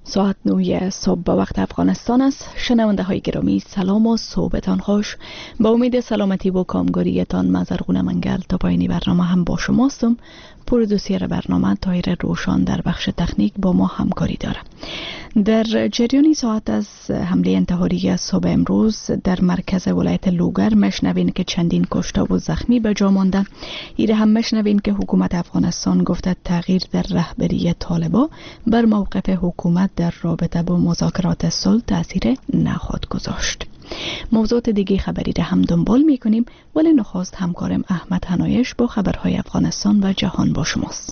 ساعت 9 صبح به وقت افغانستان است. شنونده های گرامی سلام و صبحتان خوش. با امید سلامتی و کامگاریتان مزرغون منگل تا پایانی برنامه هم با شماستم. پرودوسر برنامه طاهر روشان در بخش تکنیک با ما همکاری داره. در جریان ساعت از حمله انتحاری صبح امروز در مرکز ولایت لوگر مشنوین که چندین کشته و زخمی به جا مانده. ایره هم مشنوین که حکومت افغانستان گفته تغییر در رهبری طالبان بر موقف حکومت در رابطه با مذاکرات صلح تاثیر نخواهد گذاشت. موضوعات دیگه خبری را هم دنبال میکنیم، ولی نخست همکارم احمد حنایش با خبرهای افغانستان و جهان با شماست.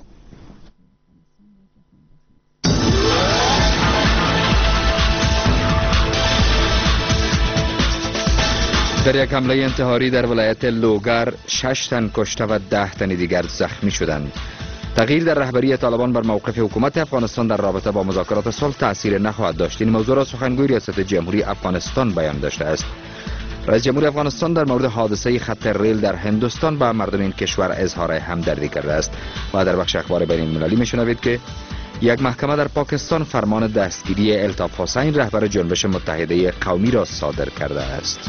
در یک حمله انتحاری در ولایت لوگر 6 تن کشته و 10 تن دیگر زخمی شدند. تغییر در رهبری طالبان بر موقف حکومت افغانستان در رابطه با مذاکرات صلح تأثیر نخواهد داشت. این موضوع را سخنگوی ریاست جمهوری افغانستان بیان داشته است. رئیس جمهور افغانستان در مورد حادثه خط ریل در هندوستان با مردم این کشور اظهار همدردی کرده است. و در بخش اخبار بین المللی میشنوید که یک محکمه در پاکستان فرمان دستگیری الطاف حسین رهبر جنبش متحده قومی را صادر کرده است.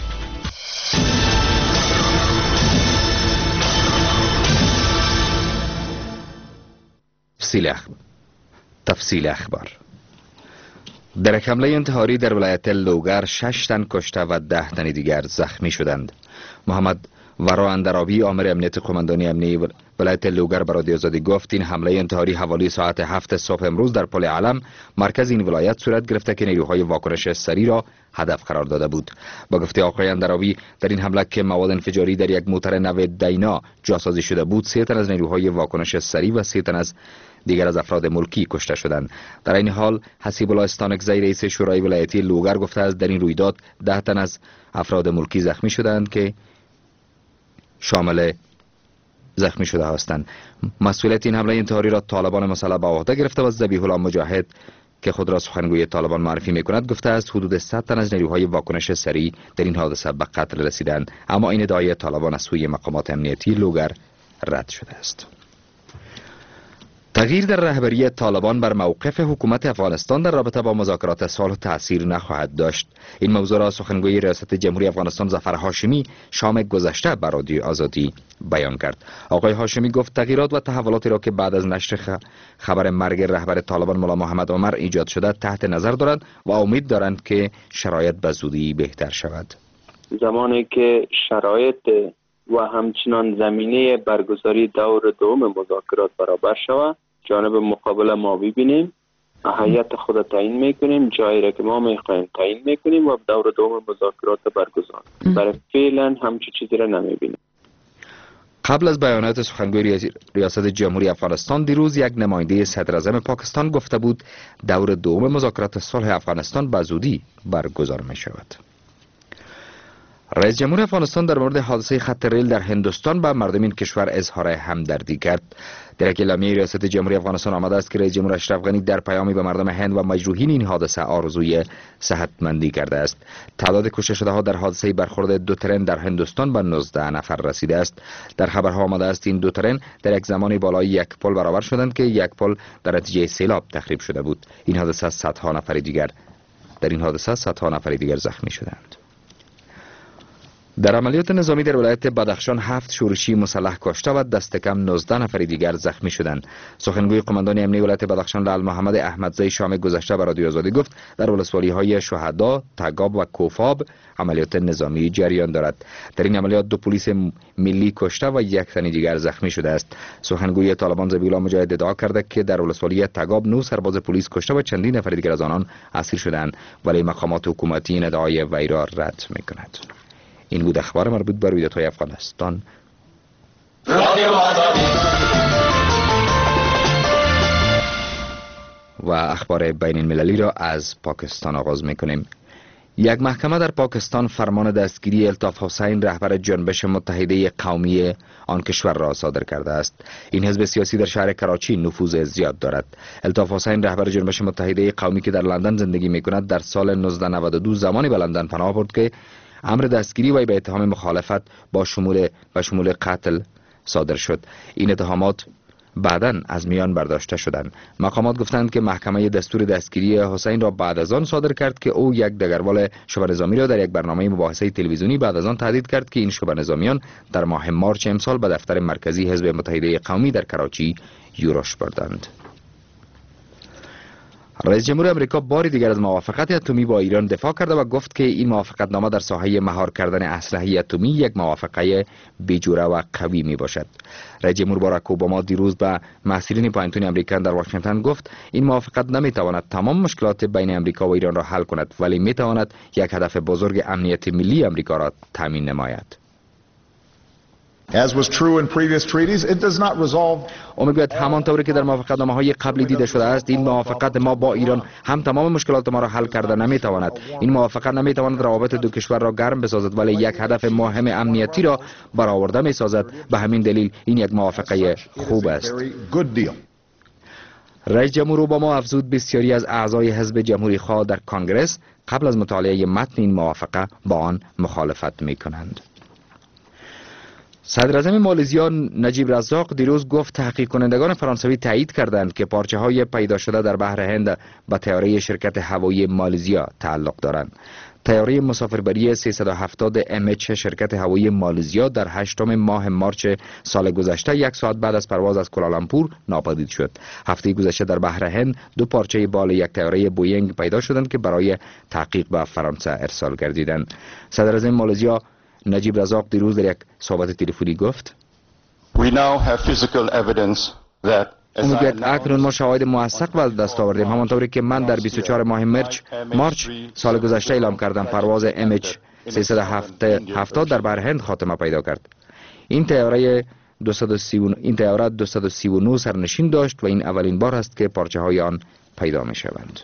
تفصیل اخبار. در یک حمله انتحاری در ولایت لوگر 6 تن کشته و 10 تن دیگر زخمی شدند. محمد ورا اندرابی آمر امنیت قماندانی امنی ولایت لوگر به رادیو آزادی گفت این حمله انتحاری حوالی ساعت 7 صبح امروز در پل علم مرکز این ولایت صورت گرفته که نیروهای واکنش سریع را هدف قرار داده بود. با گفته آقای اندرابی در این حمله که مواد انفجاری در یک موتر نو دینا جاسازی شده بود 3 تن از نیروهای واکنش سریع و 3 تن از دیگر از افراد ملکی کشته شدند. در این حال حسیب الله استانکزی رئیس شورای ولایتی لوگر گفته است در این رویداد 10 تن از افراد ملکی زخمی شدند که شامل زخمی شده هستند. مسئولیت این حمله انتحاری را طالبان مسلح به عهده گرفته و ذبیح الله مجاهد که خود را سخنگوی طالبان معرفی می‌کند گفته است حدود 100 تن از نیروهای واکنش سریع در این حادثه به قتل رسیدند، اما این ادعای طالبان از سوی مقامات امنیتی لوگر رد شده است. تغییر در رهبری طالبان بر موقف حکومت افغانستان در رابطه با مذاکرات صلح تأثیر نخواهد داشت. این موضوع را سخنگوی ریاست جمهوری افغانستان ظفر هاشمی شام گذشته بر رادیو آزادی بیان کرد. آقای هاشمی گفت تغییرات و تحولاتی را که بعد از نشر خبر مرگ رهبر طالبان ملا محمد عمر ایجاد شده تحت نظر دارند و امید دارند که شرایط به زودی بهتر شود. زمانی که شرایط و همچنان زمینه برگزاری دور دوم مذاکرات برابر شود، جانب مقابل ما ببینیم، هیئت خود تعیین میکنیم، جایی را که ما میخوایم تعیین میکنیم و دور دوم مذاکرات برگزار. برای فعلا همچین چیزی را نمیبینیم. قبل از بیانات سخنگوی ریاست جمهوری افغانستان دیروز یک نماینده صدر اعظم پاکستان گفته بود دور دوم مذاکرات صلح افغانستان به زودی برگزار می شود. رئیس جمهور افغانستان در مورد حادثه خط ریل در هندوستان به مردم این کشور اظهار همدردی کرد. در یک اعلامیه ریاست جمهوری افغانستان آمده است که رئیس جمهور اشرف غنی در پیامی به مردم هند و مجروحین این حادثه آرزوی صحتمندی کرده است. تعداد کشته شده ها در حادثه برخورد 2 ترن در هندوستان به 19 نفر رسیده است. در خبرها آمده است این 2 ترن در یک زمانی بالای یک پل برابر شدند که یک پل در نتیجه سیلاب تخریب شده بود. این حادثه صدها نفر دیگر زخمی شدند. در عملیات نظامی در ولایت بدخشان 7 شورشی مسلح کشته و دست کم 19 نفر دیگر زخمی شدند. سخنگوی قماندان امنی ولایت بدخشان لعل محمد احمدزی شام گذشته به رادیو آزادی گفت در ولسوالی‌های شهدا، تگاب و کوفاب عملیات نظامی جریان دارد. در این عملیات 2 پلیس ملی کشته و 1 تن دیگر زخمی شده است. سخنگوی طالبان ذبیح الله مجاهد ادعا کرده که در ولسوالی تگاب 9 سرباز پلیس کشته و چندین نفر دیگر از آنان اسیر شدند، ولی مقامات حکومتی این ادعای وی را رد می‌کند. این بود اخبار مربوط به رویدادهای افغانستان. و اخبار بین المللی را از پاکستان آغاز می‌کنیم. یک محکمه در پاکستان فرمان دستگیری الطاف حسین رهبر جنبش متحده قومی آن کشور را صادر کرده است. این حزب سیاسی در شهر کراچی نفوذ زیاد دارد. الطاف حسین رهبر جنبش متحده قومی که در لندن زندگی می‌کند در سال 1992 زمانی به لندن پناه برد که امر دستگیری وی به اتهام مخالفت با شمول قتل صادر شد. این اتهامات بعداً از میان برداشته شدند. مقامات گفتند که محکمه دستور دستگیری حسین را بعد از آن صادر کرد که او یک دگروال شبه نظامی را در یک برنامه مباحثه تلویزیونی بعد از آن تهدید کرد که این شبه نظامیان در ماه مارچ امسال به دفتر مرکزی حزب متحده قومی در کراچی یورش بردند. رئیس جمهور آمریکا بار دیگر از موافقت اتمی با ایران دفاع کرده و گفت که این موافقت نامه در ساحه مهار کردن اسلحه اتمی یک موافقه بیجوره و قوی می باشد. رئیس جمهور باراک اوباما دیروز به مسئولین پوینتون امریکا در واشنگتن گفت این موافقت نمی تواند تمام مشکلات بین امریکا و ایران را حل کند، ولی می تواند یک هدف بزرگ امنیت ملی امریکا را تامین نماید. As was true in previous treaties, it does not resolve. او میگوید همانطوری که در موافقتنامه‌های قبلی دیده شده است، این موافقت ما با ایران هم تمام مشکلات ما را حل کرده نمیتواند. این موافقت نمیتواند روابط دو کشور را گرم بسازد، ولی یک هدف مهم امنیتی را برآورده میسازد. به همین دلیل این یک موافقه خوب است. رئیس جمهور اوباما افزود بسیاری از اعضای حزب جمهوری خواه در کنگره قبل از مطالعه متن این موافقه با آن مخالفت میکنند. صدر اعظم مالزیا نجیب رزاق دیروز گفت تحقیق کنندگان فرانسوی تایید کردند که پارچه های پیدا شده در بحر هند به طیاره شرکت هوایی مالزیا تعلق دارند. طیاره مسافربری 370 MH شرکت هوایی مالزیا در 8 ماه مارچ سال گذشته 1 ساعت بعد از پرواز از کوالالامپور ناپدید شد. هفته گذشته در بحر هند 2 پارچه بال یک طیاره بوینگ پیدا شدند که برای تحقیق به فرانسه ارسال گردیدند. صدر اعظم مالزیا نجیب رزاق دیروز در یک صحبت تلفنی گفت اکنون ما شواهد موثق و دست آوردیم. همانطوری که من در 24 ماه مارچ سال گذشته اعلام کردم پرواز MH 370 در بحر هند خاتمه پیدا کرد. این طیاره 239 سرنشین داشت و این اولین بار است که پارچه های آن پیدا می شوند.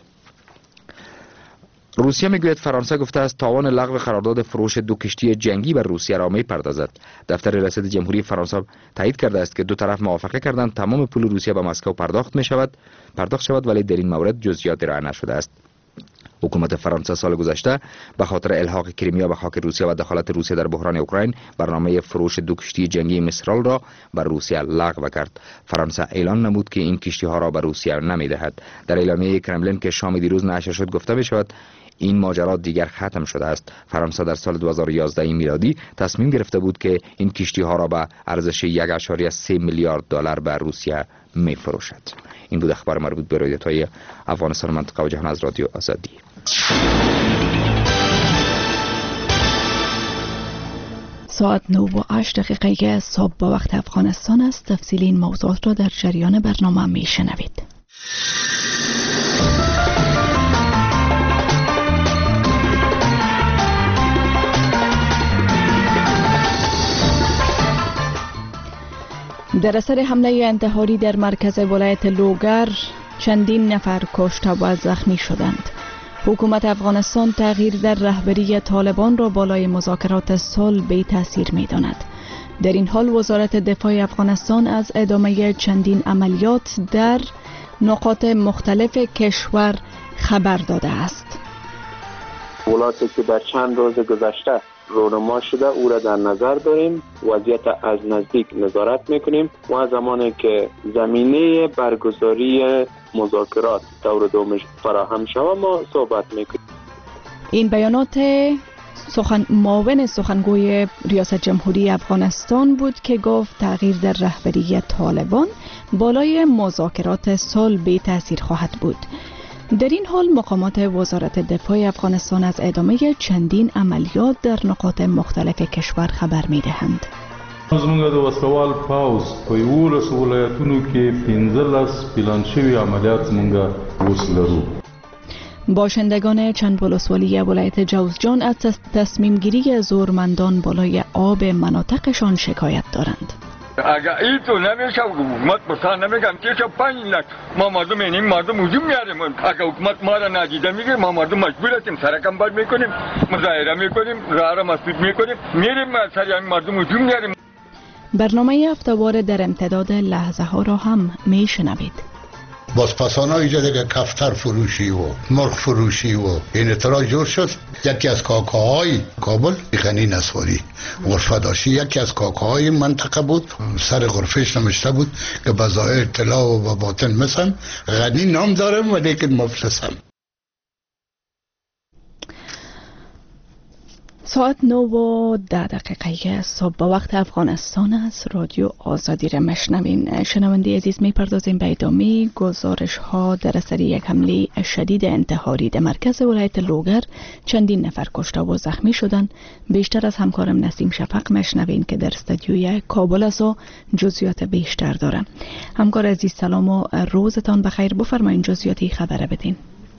روسیه میگوید فرانسه گفته است تاوان لغو قرارداد فروش 2 کشتی جنگی بر روسیه را میپردازد. دفتر رسد جمهوری فرانسه تایید کرده است که 2 طرف موافقه کردند تمام پول روسیه به مسکو پرداخت شود ولی در این مورد جزئیات ارائه نشده است. حکومت فرانسه سال گذشته به خاطر الحاق کریمیا به خاک روسیه و دخالت روسیه در بحران اوکراین برنامه فروش 2 کشتی جنگی میسترال را بر روسیه لغو کرد. فرانسه اعلان نمود که این کشتی ها را به روسیه نمیدهد. در اعلامیه کرملین که شام دیروز نشر شد گفته میشود این ماجرا دیگر ختم شده است. فرانسه در سال 2011 میلادی تصمیم گرفته بود که این کشتی ها را به ارزش 1.3 میلیارد دلار به روسیه میفروشد. این بود اخبار مربوط به رویدادهای افغانستان و منطقه و جهان از رادیو آزادی. ساعت 9:08 صبح با وقت افغانستان است. تفصیل این موضوعات را در جریان برنامه میشنوید. در اثر حمله انتحاری در مرکز ولایت لوگر چندین نفر کشته و زخمی شدند. حکومت افغانستان تغییر در رهبری طالبان را بالای مذاکرات صلح بی تاثیر می داند. در این حال وزارت دفاع افغانستان از ادامه چندین عملیات در نقاط مختلف کشور خبر داده است. ولاتی که در چند روز گذشته رونما شده او را در نظر داریم، وضعیت از نزدیک نظارت میکنیم و زمانی که زمینه برگزاری مذاکرات دور دوم فراهم شود ما صحبت میکنیم. این بیانات معاون سخنگوی ریاست جمهوری افغانستان بود که گفت تغییر در رهبری طالبان بالای مذاکرات صلح بی تاثیر خواهد بود. در این حال مقامات وزارت دفاع افغانستان از ادامه چندین عملیات در نقاط مختلف کشور خبر می دهند. زمونږ د وسوال پاوز په 11 ولایتونو کې 15 پلان شوي عملیات زمونږ اوس لرو. باشندگان چند ولسوالی ولایت جوزجان از تصمیم گیری زورمندان بالای آب مناطقشان شکایت دارند. اگر این تو نمیشه حکومت بسان نمیگم که 5 لک ما مردم اینیم مردم وجود میاریم. اگر حکومت ما را نادیده میگیره ما مردم مجبور هستیم سرکم باد میکنیم، مظاهره میکنیم، راه را مسدود میکنیم، میریم سریع مردم وجود میاریم. برنامه هفته‌وار در امتداد لحظه ها را هم میشنوید. بازپسانا اینجا دیگه کفتر فروشی و مرغ فروشی و این اطلاع جور شد. یکی از کاکاهای کابل غنی نصواری غرفه داشت. یکی از کاکاهای منطقه بود، سر غرفهش نوشته بود که به ظاهر اطلاع و باطن مثلا غنی نام دارم و لیکن مفلسم. ساعت 9:10 صبح به وقت افغانستان است. رادیو آزادی را مشنوین. شنونده عزیز، میپردازیم به ادامه گزارش ها در اثر یک حمله شدید انتحاری در مرکز ولایت لوگر چندین نفر کشته و زخمی شدند. بیشتر از همکارم نسیم شفق مشنوین که در استودیوی کابل است و جزئیات بیشتر داره. همکار عزیز سلام و روزتان بخیر. بفرمایید جزئیاتی خبر بدین.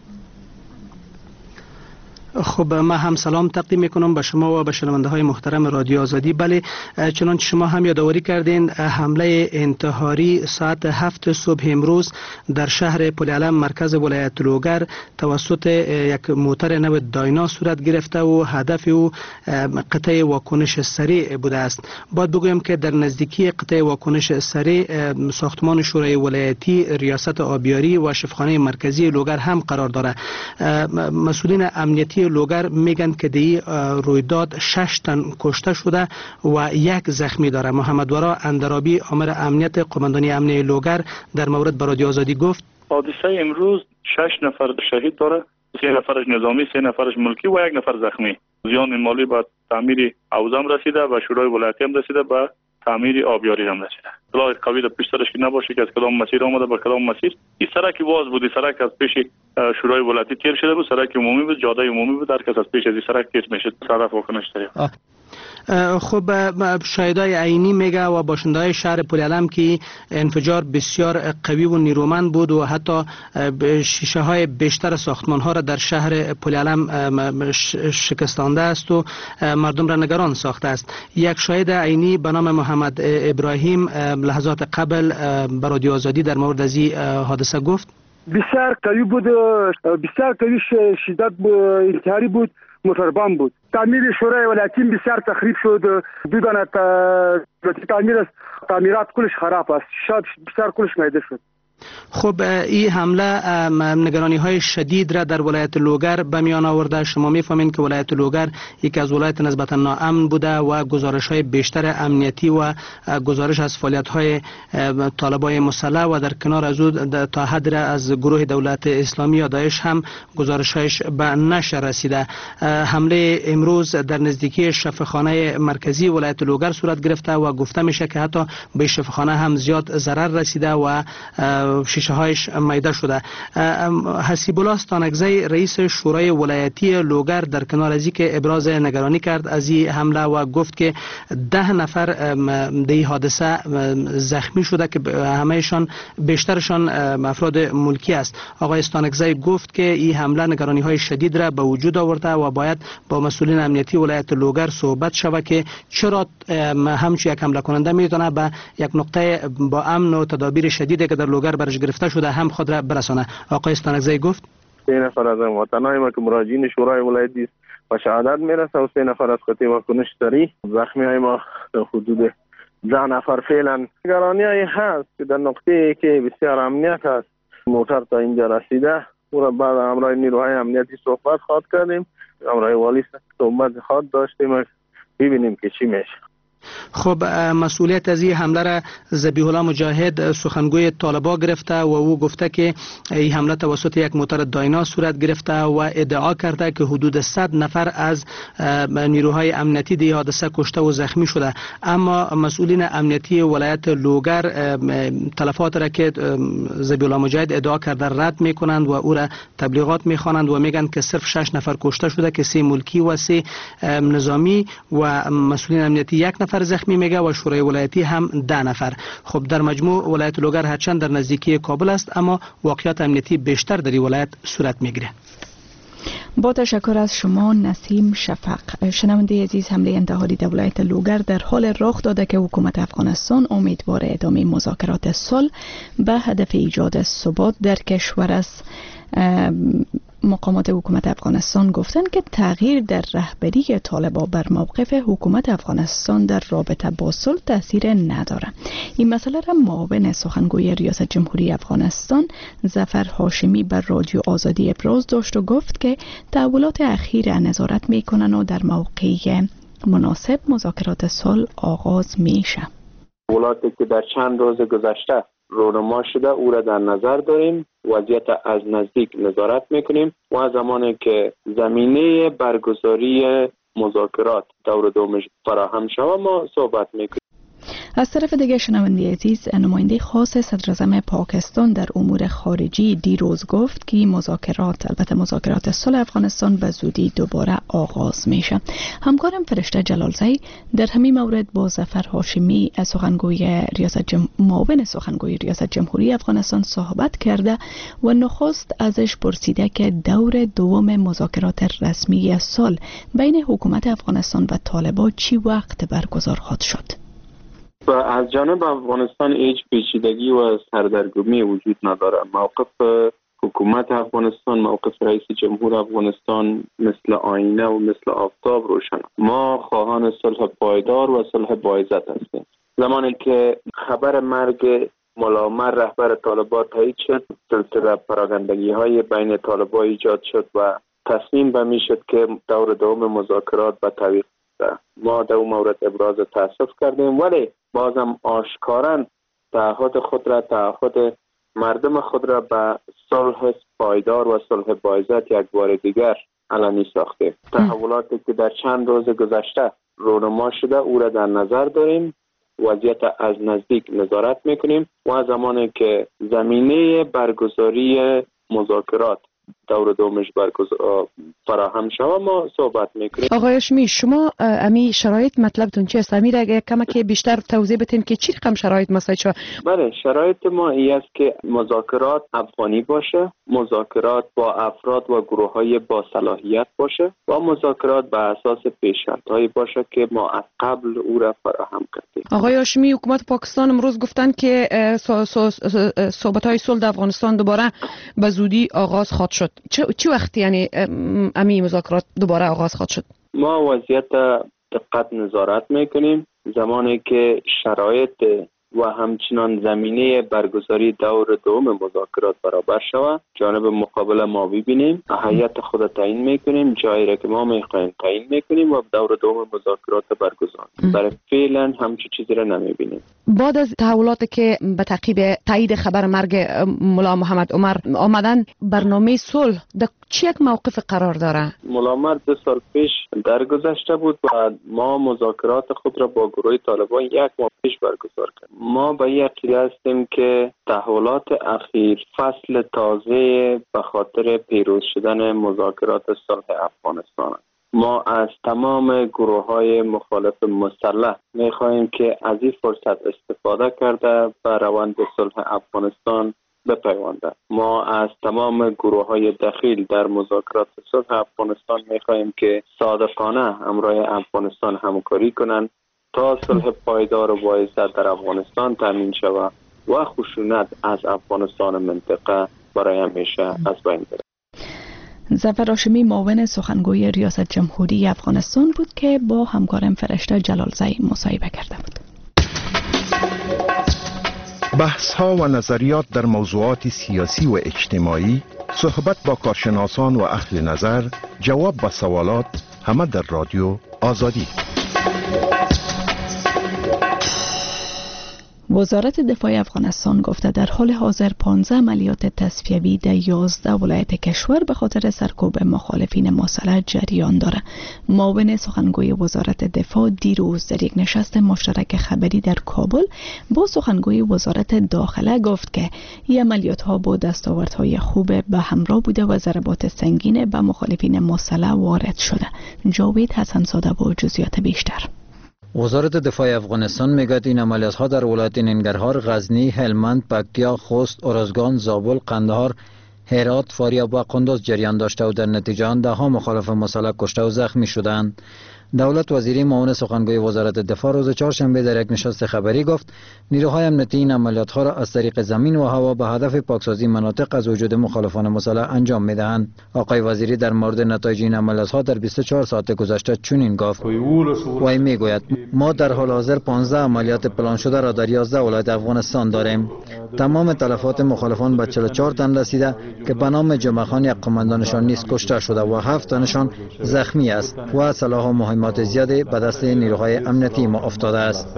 خب من هم سلام تقدیم میکنم به شما و به شنونده های محترم رادیو آزادی. بله، چنانچه شما هم یادآوری کردین، حمله انتحاری ساعت 7 صبح امروز در شهر پلعلم مرکز ولایت لوگر توسط یک موتر نو داینا صورت گرفته و هدف او قطع واکنش سریع بوده است. باید بگویم که در نزدیکی قطع واکنش سریع ساختمان شورای ولایتی، ریاست آبیاری و شفاخانه مرکزی لوگر هم قرار دارد. مسئولین امنیتی لوگر میگن که دی رویداد 6 تن کشته شده و 1 زخمی داره. محمد ورا اندرابی آمر امنیت قماندانی امنیتی لوگر در مورد به رادیو آزادی گفت حادثه امروز 6 نفر شهید داره، 3 نفرش نظامی، 3 نفرش ملکی و 1 نفر زخمی. زیان مالی به تعمیر حوزه رسیده و شورای ولایتی هم رسیده، به تعمیر آبیاری هم رسیده. اطلاع قوی در پیش سرش که نباشه که از کدام مسیر آمده به کدام مسیر. این سرک واز بود، سرک از پیش شورای ولایتی تیر شده بود، سرک عمومی بود، جاده عمومی بود، هر کس از پیش از این سرک تیر میشه. طرف واکنش داره. خب شاهدای عینی میگه و باشنده‌های شهر پلعلم که انفجار بسیار قوی و نیرومند بود و حتی شیشه های بیشتر ساختمان ها را در شهر پلعلم شکستانده است و مردم را نگران ساخته است. یک شاهد عینی به نام محمد ابراهیم لحظات قبل به رادیو آزادی در مورد از این حادثه گفت بسیار قوی بود، بسیار قوی شدت انتحاری بود، موتوربان بود. تعمیر شورای ولایتی بسیار تخریب شد. دو دانه تعمیرات کلش خراب است. شاید بسیار کلش میده شد. خب این حمله نگرانی های شدید را در ولایت لوگر به میان آورده. شما میفهمین که ولایت لوگر یکی از ولایت نسبتا ناامن بوده و گزارش های بیشتر امنیتی و گزارش از فعالیت های طالبای مسلح و در کنار از او تا حد را از گروه دولت اسلامی یا داعش هم گزارش هایش به نشر رسیده. حمله امروز در نزدیکی شفاخانه مرکزی ولایت لوگر صورت گرفته و گفته میشه که حتی به شفاخانه هم زیاد ضرر رسیده و شیشه هایش میده شده. حسیب الله ستانکزی رئیس شورای ولایتی لوگر در کنار از که ابراز نگرانی کرد از این حمله و گفت که 10 نفر در این حادثه زخمی شده که همهشان بیشترشان افراد ملکی است. آقای ستانکزی گفت که این حمله نگرانی های شدید را به وجود آورده و باید با مسئولین امنیتی ولایت لوگر صحبت شود که چرا همچون یک حمله کننده میتونه به یک نقطه با امن و تدابیر شدیدی که در لوگر برش گرفته شده هم خود را برسانه. آقای استانکزی گفت 3 نفر از وطنای ما که مراجعین شورای ولایتی و شهادت میرسه و 3 نفر از قطع واکنش سریع. زخمی های ما حدود 10 نفر فعلا. نگرانی های هست که در نقطه که بسیار امنیت هست موتر تا اینجا رسیده و بعد همراه نیروهای امنیتی صحبت خواد کردیم، همراه والی صحبت خواد داشتیم، ببینیم که چی میشه. خب مسئولیت از این حمله را ذبیح الله مجاهد سخنگوی طالبا گرفته و او گفته که این حمله توسط یک موتر داینا صورت گرفته و ادعا کرده که حدود 100 نفر از نیروهای امنیتی در حادثه کشته و زخمی شده. اما مسئولین امنیتی ولایت لوگر تلفات را که ذبیح الله مجاهد ادعا کرده رد میکنند و او را تبلیغات میخوانند و میگن که صرف 6 نفر کشته شده که 3 ملکی و 3 نظامی و مسئولین امنیتی 1 نفر زخمی میگه و شورای ولایتی هم 10 نفر. خب در مجموع ولایت لوگر هرچند در نزدیکی کابل است اما واقعیت امنیتی بیشتر در ولایت صورت میگیره. با تشکر از شما نسیم شفق. شنونده عزیز، حمله انتحاری در ولایت لوگر در حال رخ داده که حکومت افغانستان امیدوار ادامه مذاکرات صلح به هدف ایجاد ثبات در کشور است. مقامات حکومت افغانستان گفتند که تغییر در رهبری طالبان بر موقف حکومت افغانستان در رابطه با صلح تاثیر نداره. این مسئله را معاون سخنگوی ریاست جمهوری افغانستان ظفر هاشمی بر رادیو آزادی ابراز داشت و گفت که تحولات اخیر نظارت میکنن و در موقع مناسب مذاکرات صلح آغاز میشه. تحولاتی که در چند روز گذشته رونما شده او را در نظر داریم، وضعیت از نزدیک نظارت میکنیم و زمانی که زمینه برگزاری مذاکرات دور دومش فراهم شود ما صحبت میکنیم. از طرف دیگر شنونده عزیز، نماینده خاص صدراعظم پاکستان در امور خارجی دیروز گفت که مذاکرات صلح افغانستان به زودی دوباره آغاز میشه. همکارم فرشته جلالزی در همین مورد با ظفر هاشمی معاون سخنگوی ریاست جمهوری افغانستان صحبت کرده و نخست ازش پرسیده که دور دوم مذاکرات رسمی صلح بین حکومت افغانستان و طالبان چی وقت برگزار خواهد شد. و از جانب افغانستان هیچ پیچیدگی و سردرگمی وجود نداره. موقف حکومت افغانستان، موقف رئیس جمهور افغانستان مثل آینه و مثل آفتاب روشن. ما خواهان صلح پایدار و صلح باعزت هستیم. زمانی که خبر مرگ ملا عمر رهبر طالبان تایید شد، سلسله پراگندگی های بین طالبان ایجاد شد و تصمیم به می شد که دور دوم مذاکرات به تعویق ده. ما در اون مورد ابراز تاسف کردیم، ولی بازم آشکارا تعهد مردم خود را به صلح پایدار و صلح باعزت یک بار دیگر علنی ساخته. تحولاتی که در چند روز گذشته رونما شده او را در نظر داریم، وضعیت از نزدیک نظارت میکنیم و زمانی که زمینه برگزاری مذاکرات دور دومش فراهم شود ما صحبت میکنیم. آقای هاشمی، شما امی شرایط مطلبتون چی است؟ امیر اگه کمک بیشتر توضیح بدین که چی رقم شرایط مساعد شود؟ بله، شرایط ما این است که مذاکرات افغانی باشه، مذاکرات با افراد و گروه های با صلاحیت باشه و مذاکرات به اساس پیشنهادهایی باشه که ما از قبل او را فراهم کردیم. آقای هاشمی، حکومت پاکستان امروز گفتن که صحبت‌های صلح در افغانستان دوباره به زودی آغاز خواهد شد. چه وقتی یعنی امی مذاکرات دوباره آغاز خواهد شد؟ ما وضعیت دقت نظارت میکنیم. زمانی که شرایط و همچنان زمینه برگزاری دور دوم مذاکرات برابر شود، جانب مقابل ما ببینیم، هیئت خود تعیین میکنیم، جایی را که ما میخوایم تعیین میکنیم و دور دوم مذاکرات برگزار. برای فعلا همچین چیزی را نمیبینیم. بعد از تحولاتی که به تعقیب تایید خبر مرگ ملا محمد عمر آمدن، برنامه صلح در چه یک موقف قرار داره؟ ملا عمر 2 سال پیش درگذشته بود و ما مذاکرات خود را با گروه طالبان 1 ماه پیش برگزار کردیم. ما به این عقیده هستیم که تحولات اخیر فصل تازه به خاطر پیروز شدن مذاکرات صلح افغانستان است. ما از تمام گروه‌های مخالف مسلح می‌خواهیم که از این فرصت استفاده کرده به روند صلح افغانستان بپیونده. ما از تمام گروه‌های دخیل در مذاکرات صلح افغانستان می‌خواهیم که صادقانه همراه افغانستان همکاری کنند تا صلح پایدار و باعث در افغانستان تامین شود و خشونت از افغانستان منطقه برای همیشه از بین بره. ظفر هاشمی معاون سخنگوی ریاست جمهوری افغانستان بود که با همکارم فرشته جلالزی مصاحبه کرده بود. بحث ها و نظریات در موضوعات سیاسی و اجتماعی، صحبت با کارشناسان و اهل نظر، جواب به سوالات، همه در رادیو آزادی. وزارت دفاع افغانستان گفته در حال حاضر 15 عملیات تصفیوی در 11 ولایت کشور به خاطر سرکوب مخالفین مسلح جریان داره. معاون سخنگوی وزارت دفاع دیروز در یک نشست مشترک خبری در کابل با سخنگوی وزارت داخله گفت که این عملیات ها با دستاوردهای خوب به همراه بوده و ضربات سنگین به مخالفین مسلح وارد شده. جاوید حسن‌زاده با جزئیات بیشتر. وزارت دفاع افغانستان میگه این عملیات ها در ولایت ننگرهار، غزنی، هلمند، پکتیا، خوست، ارزگان، زابل، قندهار، هرات، فاریاب و قندوز جریان داشته و در نتیجه آن 10 مخالف مسلح کشته و زخمی شدند. دولت وزیری معاون سخنگوی وزارت دفاع روز چهارشنبه در یک نشست خبری گفت نیروهای امنیتی این عملیات‌ها را از طریق زمین و هوا به هدف پاکسازی مناطق از وجود مخالفان مسلح انجام می‌دهند. آقای وزیری در مورد نتایج این عملیات‌ها در 24 ساعت گذشته چنین گفت: وی میگوید ما در حال حاضر 15 عملیات پلان شده را در 11 ولایت افغانستان داریم. تمام تلفات مخالفان به 44 تن رسیده که به نام جمعه خان یک قماندانشان نیز کشته شده و 7 تنشان زخمی است و سلاح و مهمات زیادی به دست نیروهای امنیتی ما افتاده است.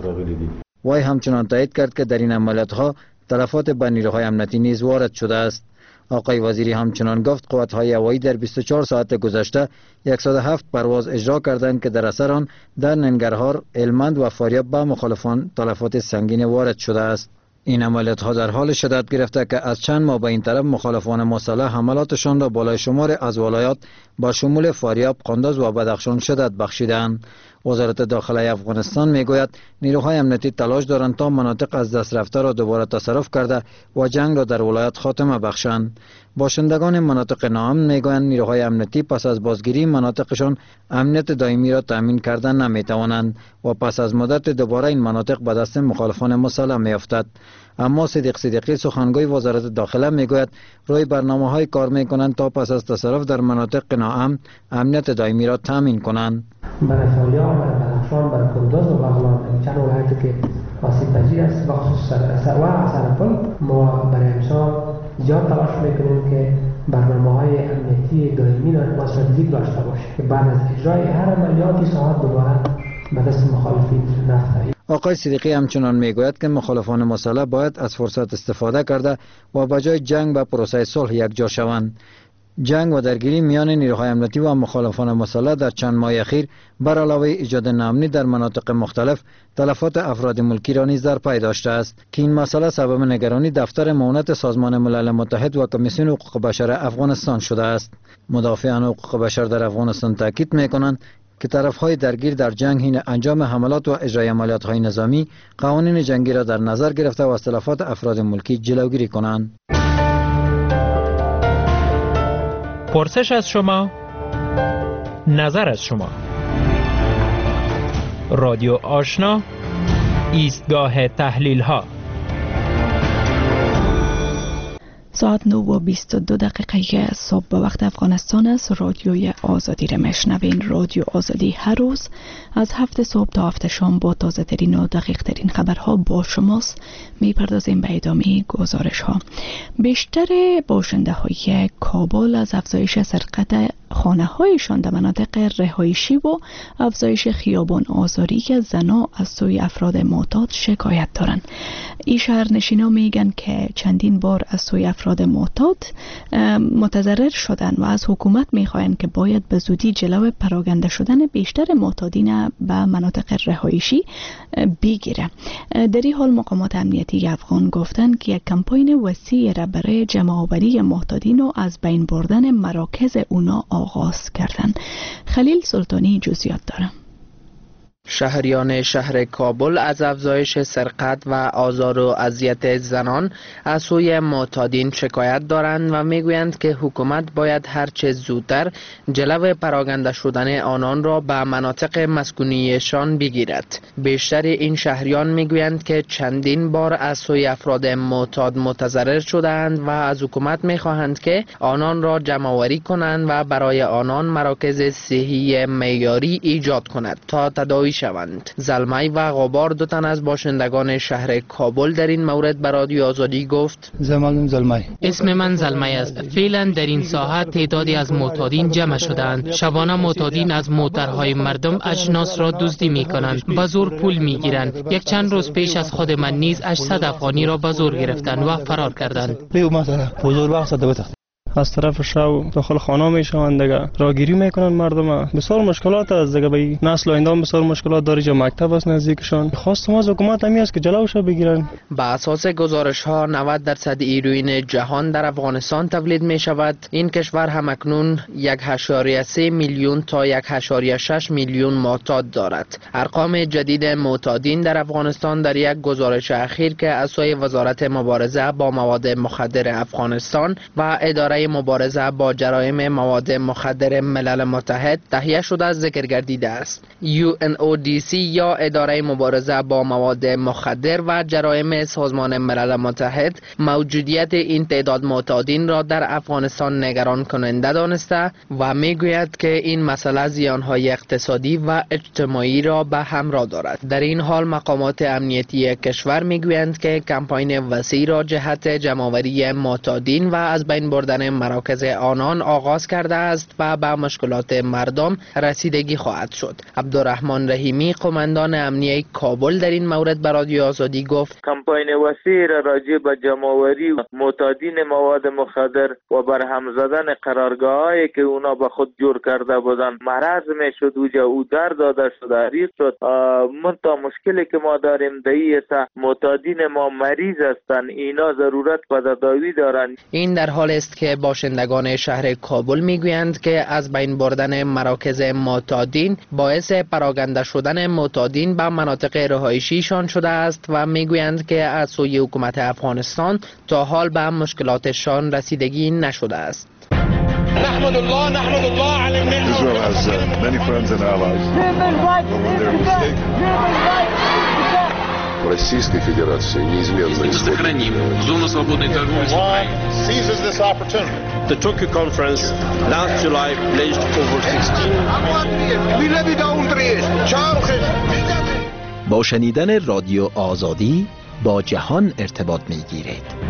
وی همچنان تایید کرد که در این عملیات‌ها تلفات به نیروهای امنیتی نیز وارد شده است. آقای وزیری همچنان گفت قوات‌های هوایی در 24 ساعت گذشته 107 پرواز اجرا کردند که در اثر آن در ننگرهار، هلمند و فاریاب به مخالفان تلفات سنگین وارد شده است. این عملیات‌ها در حال شدت گرفته که از چند ماه به این طرف مخالفان مسلح حملاتشان را بالای شمار از ولایات با شمول فاریاب، قندوز و بدخشان شدت بخشیدند. وزارت داخله افغانستان میگوید نیروهای امنیتی تلاش دارند تا مناطق از دست رفته را دوباره تصرف کرده و جنگ را در ولایت خاتمه بخشند. باشندگان مناطق ناامن میگویند نیروهای امنیتی پس از بازگیری مناطقشان امنیت دائمی را تامین کردن نمیتوانند و پس از مدت دوباره این مناطق به دست مخالفان مسلح میافتد. اما صدیق صدیقی سخنگوی وزارت داخله میگوید روی برنامه‌های کار میکنند تا پس از تصرف در مناطق ناامن امنیت دائمی را تامین کنند. برای فاریاب، برای بدخشان، برای کندوز و بغلان چند ولایتی که آسیب پذیر است و خصوص سرپل ما برای امسال زیاد تلاش میکنیم که برنامه‌های امنیتی دائمی را استراتژیک داشته باشه که بعد از اجرای هر عملیاتی ساعت دوباره به دست مخالفین نفت. آقای صدیقی همچنان میگوید که مخالفان مسلح باید از فرصت استفاده کرده و به جای جنگ به پروسه صلح یکجا شوند. جنگ و درگیری میان نیروهای امنیتی و مخالفان مسلح در چند ماه اخیر بر علاوه ایجاد ناامنی در مناطق مختلف تلفات افراد ملکی را نیز در پی داشته است که این مسئله سبب نگرانی دفتر معاونت سازمان ملل متحد و کمیسیون حقوق بشر افغانستان شده است. مدافعان حقوق بشر در افغانستان تاکید میکنند که طرفهای درگیر در جنگ حین انجام حملات و اجرای عملیات‌های نظامی قوانین جنگی را در نظر گرفته و از تلفات افراد ملکی جلوگیری کنند. پرسش از شما، نظر از شما. رادیو آشنا، ایستگاه تحلیل ها. ساعت 9:22 صبح به وقت افغانستان است. رادیوی آزادی را میشنوین. رادیو آزادی هر روز از 7 صبح تا 7 شام با تازه ترین و دقیق ترین خبرها با شماست. میپردازیم به ادامه گزارش ها. بیشتر باشنده های کابل از افزایش سرقت خانه هایشان در مناطق رهایشی و افزایش خیابان آزاری که زنا از سوی افراد معتاد شکایت دارند. این شهرنشینا میگن که چندین بار از سوی افراد معتاد متضرر شدن و از حکومت میخواهند که باید به زودی جلو پراگنده شدن بیشتر معتادین به مناطق رهایشی بگیره. در این حال مقامات امنیتی افغان گفتند که یک کمپاین وسیع را برای جمع‌آوری معتادین و از بین بردن مراکز اونا آغاز کردند. خلیل سلطانی جزئیات داره. شهریان شهر کابل از افزایش سرقت و آزار و اذیت زنان از سوی معتادین شکایت دارند و میگویند که حکومت باید هرچه زودتر جلو پراگنده شدن آنان را به مناطق مسکونیشان بگیرد. بیشتر این شهریان میگویند که چندین بار از سوی افراد معتاد متضرر شدند و از حکومت میخواهند که آنان را جمع‌آوری کنند و برای آنان مراکز صحی معیاری ایجاد کند تا تداوی شوند. زلمه و غبار دو تن از باشندگان شهر کابل در این مورد به رادیو آزادی گفت: اسم من زلمه است. فعلا در این ساحه تعدادی از معتادین جمع شدند. شبانه معتادین از موترهای مردم اجناس را دزدی می کنند، به زور پول می گیرند. یک چند روز پیش از خود من نیز 800 افغانی را به زور گرفتند و فرار کردند. از طرف شو داخل خانه میشوند دیگه راگیری میکنن مردم. بسیار مشکلات از دیگه به نسل آینده بسیار مشکلات داره. چه مکتب است نزدیکشان. خواست ما از حکومت همی است که جلوش بگیرن. به اساس گزارش ها 90% هیروئین جهان در افغانستان تولید می شود. این کشور همکنون 1.3 میلیون تا 1.6 میلیون معتاد دارد. ارقام جدید معتادین در افغانستان در یک گزارش اخیر که از سوی وزارت مبارزه با مواد مخدر افغانستان و اداره اداره مبارزه با جرایم مواد مخدر ملل متحد تهیه شده ذکر گردیده است. UNODC یا اداره مبارزه با مواد مخدر و جرایم سازمان ملل متحد موجودیت این تعداد معتادین را در افغانستان نگران کننده دانسته و میگوید که این مسئله زیانهای اقتصادی و اجتماعی را به همراه دارد. در این حال مقامات امنیتی کشور میگویند که کمپاین وسیع را جهت جمع‌آوری معتادین و از بین بردن مراکز آنان آغاز کرده است و به مشکلات مردم رسیدگی خواهد شد. عبدالرحمن رحیمی قماندان امنیه کابل در این مورد به رادیو آزادی گفت کمپاین وسیع را راجع به جمع‌آوری معتادین مواد مخدر و برهم زدن قرارگاهایی که اونا به خود جور کرده بودند مرض میشد او در داده شد عریض شد. منتها مشکلی که ما داریم دیتا معتادین ما مریض هستند، اینا ضرورت به تداوی دارند. این در حال است که باشندگان شهر کابل میگویند که از بین بردن مراکز معتادین باعث پراگنده شدن معتادین به مناطق رهایشیشان شده است و میگویند که از سوی حکومت افغانستان تا حال به مشکلاتشان رسیدگی نشده است. نحمد الله على Israel has many friends and allies. В Российской Федерации неизменно сохраним зону свободной торговли. Seizes this opportunity. The Tokyo conference last July pledged over 16 با شنیدن رادیو آزادی با جهان ارتباط می‌گیرید.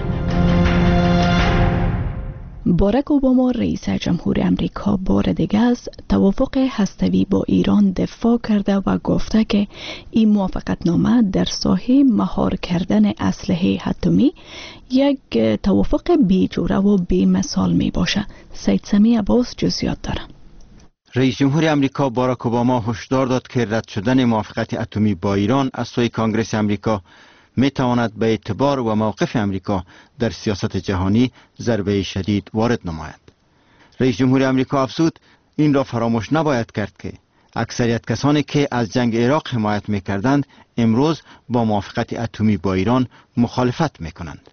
باراک اوباما رئیس جمهور امریکا بار دیگر از توافق هسته‌ای با ایران دفاع کرده و گفته که این موافقتنامه در ساحه مهار کردن اسلحه اتمی یک توافق بی‌جوره و بی‌مثال می باشد. سید سمی عباس جزئیات دارد. رئیس جمهور امریکا باراک اوباما هشدار داد که رد شدن موافقت اتمی با ایران از سوی کنگره امریکا می تواند به اعتبار و موقف امریکا در سیاست جهانی ضربه شدید وارد نماید. رئیس جمهور امریکا افزود این را فراموش نباید کرد که اکثریت کسانی که از جنگ عراق حمایت می کردند امروز با موافقت اتمی با ایران مخالفت می کنند.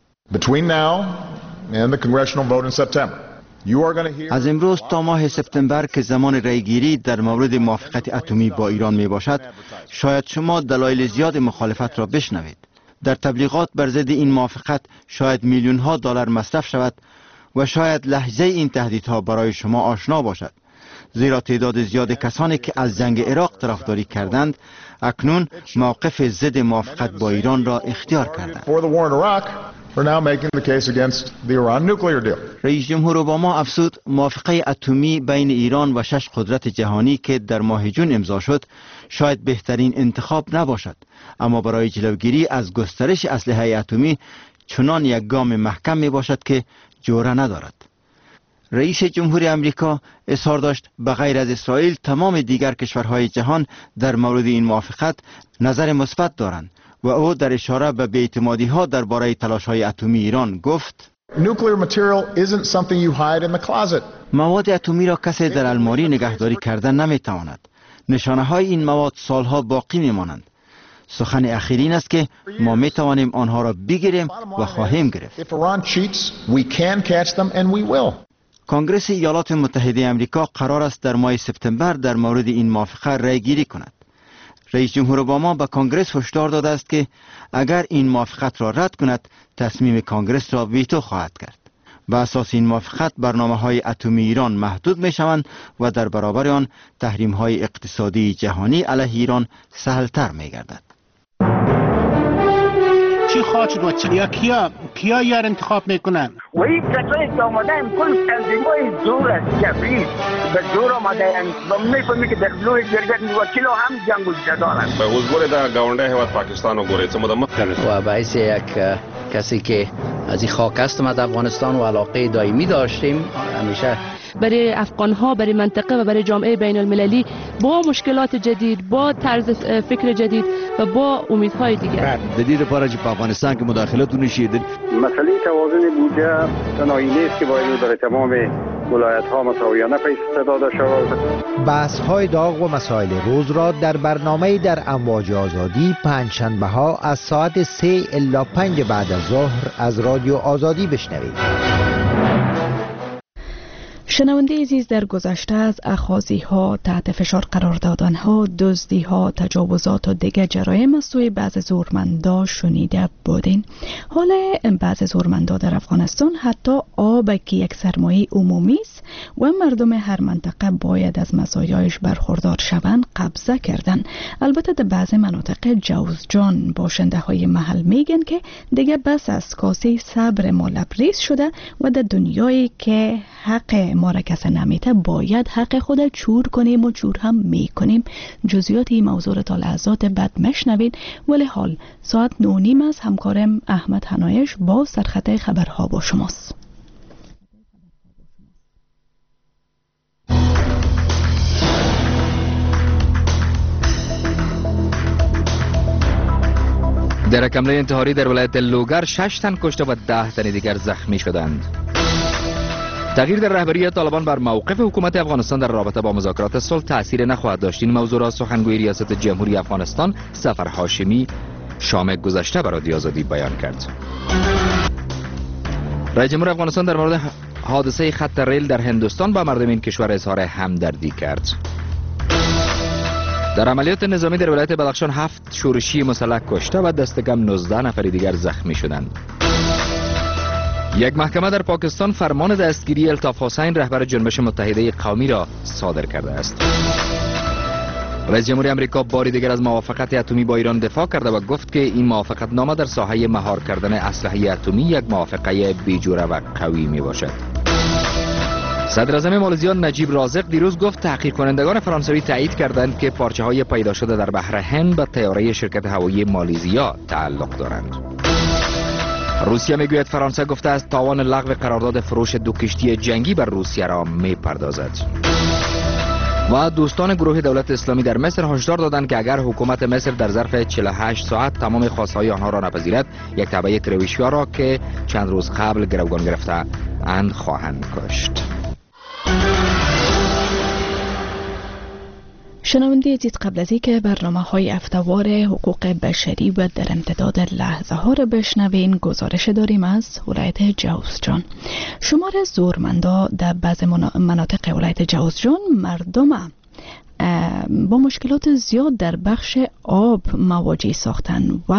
از امروز تا ماه سپتامبر که زمان رأیگیری در مورد موافقت اتمی با ایران می باشد، شاید شما دلایل زیاد مخالفت را بشنوید. در تبلیغات بر ضد این موافقت شاید میلیون ها دلار مصرف شود و شاید لحظه این تهدیدها برای شما آشنا باشد، زیرا تعداد زیاد کسانی که از جنگ عراق طرفداری کردند اکنون موقف ضد موافقت با ایران را اختیار کردند. رئیس جمهور اوباما افزود موافقه اتمی بین ایران و 6 قدرت جهانی که در ماه جون امضا شد شاید بهترین انتخاب نباشد، اما برای جلوگیری از گسترش اسلحه اتمی چنان یک گام محکم می باشد که جوره ندارد. رئیس جمهور امریکا اظهار داشت به غیر از اسرائیل تمام دیگر کشورهای جهان در مورد این موافقت نظر مثبت دارند و او در اشاره به بی‌اعتمادی ها درباره تلاش‌های اتمی ایران گفت مواد اتمی را کسی در الماری نگهداری کردن نمی‌تواند. نشانه های این مواد سالها باقی میمانند. سخن اخیر این است که ما می توانیم آنها را بگیریم و خواهیم گرفت. کنگره ایالات متحده آمریکا قرار است در ماه سپتامبر در مورد این موافقه رأی گیری کند. رئیس جمهور اوباما به کنگره هشدار داده است که اگر این موافقت را رد کند تصمیم کنگره را ویتو خواهد کرد. به اساس این موافقت برنامه‌های اتمی ایران محدود می‌شوند و در برابر آن تحریم‌های اقتصادی جهانی علیه ایران سهل‌تر می‌گردد. چی خواهد شد و کیا یار انتخاب میکنن؟ و این کسایی که آمدن کل تنظیم‌های زور است، جبری به زور آمدن و می‌فهمی که در لوی جرگت وکیل هم جنگ جدارن. اوس ګوره دا گاونډي هیواد پاکستان وګورئ څه مده مخکې و باعث یک کسی که از این خاک هستم از افغانستان و علاقه دائمی داشتیم همیشه برای افغان‌ها، برای منطقه و برای جامعه بین المللی با مشکلات جدید، با طرز فکر جدید و با امیدهای دیگر. دلیل لپاره چې په افغانستان کې مداخلت ونشي. مسئله توازن بودجه تنهایی نیست که باید در تمام ولایت‌ها مساویانه پیش داده شود. بحث‌های داغ و مسائل روز را در برنامه در امواج آزادی پنجشنبه‌ها از ساعت 3 الی 5 بعد از ظهر از رادیو آزادی بشنوید. شنونده عزیز، در گذشته از اخاذی ها، تحت فشار قرار دادن ها، دزدی ها، تجاوزات و دیگر جرایم از سوی بعض زورمندا شنیده بودین. حالا بعض زورمندا در افغانستان حتی آب که یک سرمایه عمومی است و مردم هر منطقه باید از مزایایش برخوردار شوند قبضه کردن. البته در بعض مناطق جوزجان باشنده های محل میگن که دیگه بس از کاسه صبر ما لبریز شده و در دنیایی که حق ما را کسی نمیته باید حق خود چور کنیم و چور هم میکنیم. جزئیات این موضوع را تا لحظات بعد مشنوید، ولی حال ساعت 9:30 از همکارم احمد حنایش با سرخط خبرها با شماست. در یک حمله انتحاری در ولایت لوگر 6 تن کشته و 10 تن دیگر زخمی شدند. تغییر در رهبری طالبان بر موقف حکومت افغانستان در رابطه با مذاکرات صلح تأثیر نخواهد داشت. این موضوع را سخنگوی ریاست جمهوری افغانستان سفر هاشمی شام گذشته به رادیو آزادی بیان کرد. رئیس جمهور افغانستان در مورد حادثه خط ریل در هندوستان با مردم این کشور اظهار همدردی کرد. در عملیات نظامی در ولایت بدخشان 7 شورشی مسلح کشته و دست کم 19 نفر دیگر زخمی شدند. یک محکمه در پاکستان فرمان دستگیری الطاف حسین رهبر جنبش متحده قومی را صادر کرده است. رئیس جمهوری آمریکا باری دیگر از موافقت اتمی با ایران دفاع کرده و گفت که این موافقت نامه در ساحه مهار کردن اسلحه اتمی یک موافقه بیجوره و قوی می باشد. صدر اعظم مالزیا نجیب رازق دیروز گفت تحقیق کنندگان فرانسوی تایید کردند که پارچه های پیدا شده در بحر هند به طیاره شرکت هوایی مالزیا تعلق دارند. روسیه میگوید فرانسه گفته است تاوان لغو قرارداد فروش 2 کشتی جنگی بر روسیه را میپردازد. و دوستان گروه دولت اسلامی در مصر هشدار دادند که اگر حکومت مصر در ظرف 48 ساعت تمام خواستهای آنها را نپذیرد، یک تبعه کرویشیا را که چند روز قبل گروگان گرفته اند خواهند کشت. شنونده عزیز، قبل از اینکه برنامه‌های هفته‌وار حقوق بشری و در امتداد لحظه ها را بشنوین، گزارش داریم از ولایت جوزجان. شمار زورمندا در بعض مناطق ولایت جوزجان مردم با مشکلات زیاد در بخش آب مواجه ساختن و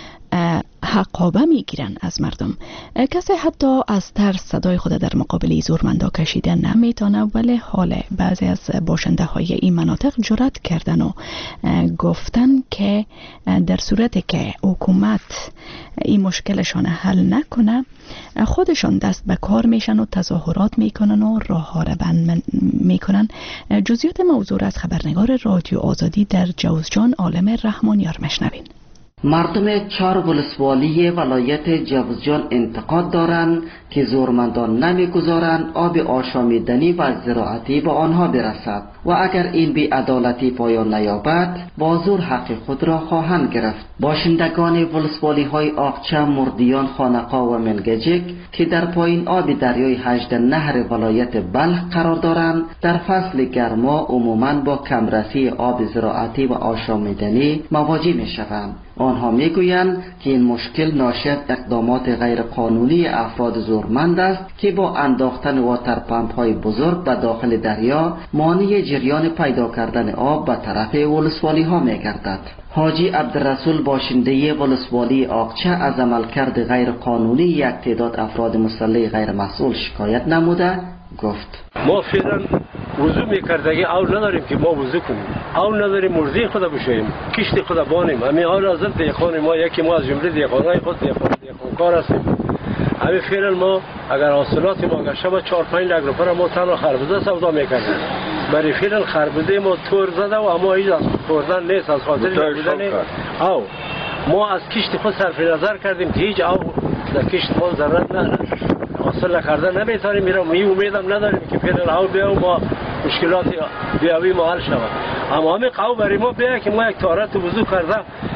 حقابه میگیرن از مردم. کسی حتی از ترس صدای خود در مقابل زورمندا کشیده نمیتونه، ولی حال بعضی از باشنده های این مناطق جرأت کردن و گفتن که در صورتی که حکومت این مشکلشان حل نکنه خودشان دست به کار میشن و تظاهرات میکنن و راه ها را بند میکنن. جزئیات موضوع از خبرنگار رادیو آزادی در جوزجان عالم رحمانیار مشنوین. مردم 4 ولسوالی ولایت جوزجان انتقاد دارند که زورمندان نمیگذارند آب آشامیدنی و زراعتی به آنها برسد و اگر این بی‌عدالتی پایان نیابد با زور حق خود را خواهند گرفت. باشندگان ولسوالی های آقچه، مردیان، خانقا و منگجک که در پایین آب دریای هجده نهر ولایت بلخ قرار دارند در فصل گرما عموماً با کمرسی آب زراعتی و آشامیدنی مواجه می شوند. آنها میگویند که این مشکل ناشی از اقدامات غیر قانونی افراد زورمند است که با انداختن واترپمپ های بزرگ به داخل دریا مانع جریان پیدا کردن آب به طرف ولسوالی ها میگردد. حاجی عبدالرسول باشنده ولسوالی آقچه از عملکرد غیر قانونی یک تعداد افراد مسلح غیر مسئول شکایت نموده گفت: ما فعلا وضو میکردگی او نداریم که ما وضو کنیم، او نداریم مرزی خدا بشویم، کشت خدا بانیم. همین حال حاضر دیخان ما یکی ما از جمله دیخانهای خود دیخانکار هستیم. همین فعلا ما اگر حاصلات ما گشته با 4-5 لک روپیه ما تنها خربزه سودا میکردیم. برای فعلا خربزه ما تور زده و اما هیچ از خوردن نیست، از خاطر بودن او ما از کشت خود صرف نظر کردیم که هیچ او در کشت خود ضرورت نداره، حاصل نکردن نمیتونیم. میرم امیدم نداریم که فعلا او بیا و ما مشکلات بیاوی ما حل شود. اما همین قو برای ما بیا که ما یک تارت وضو کرده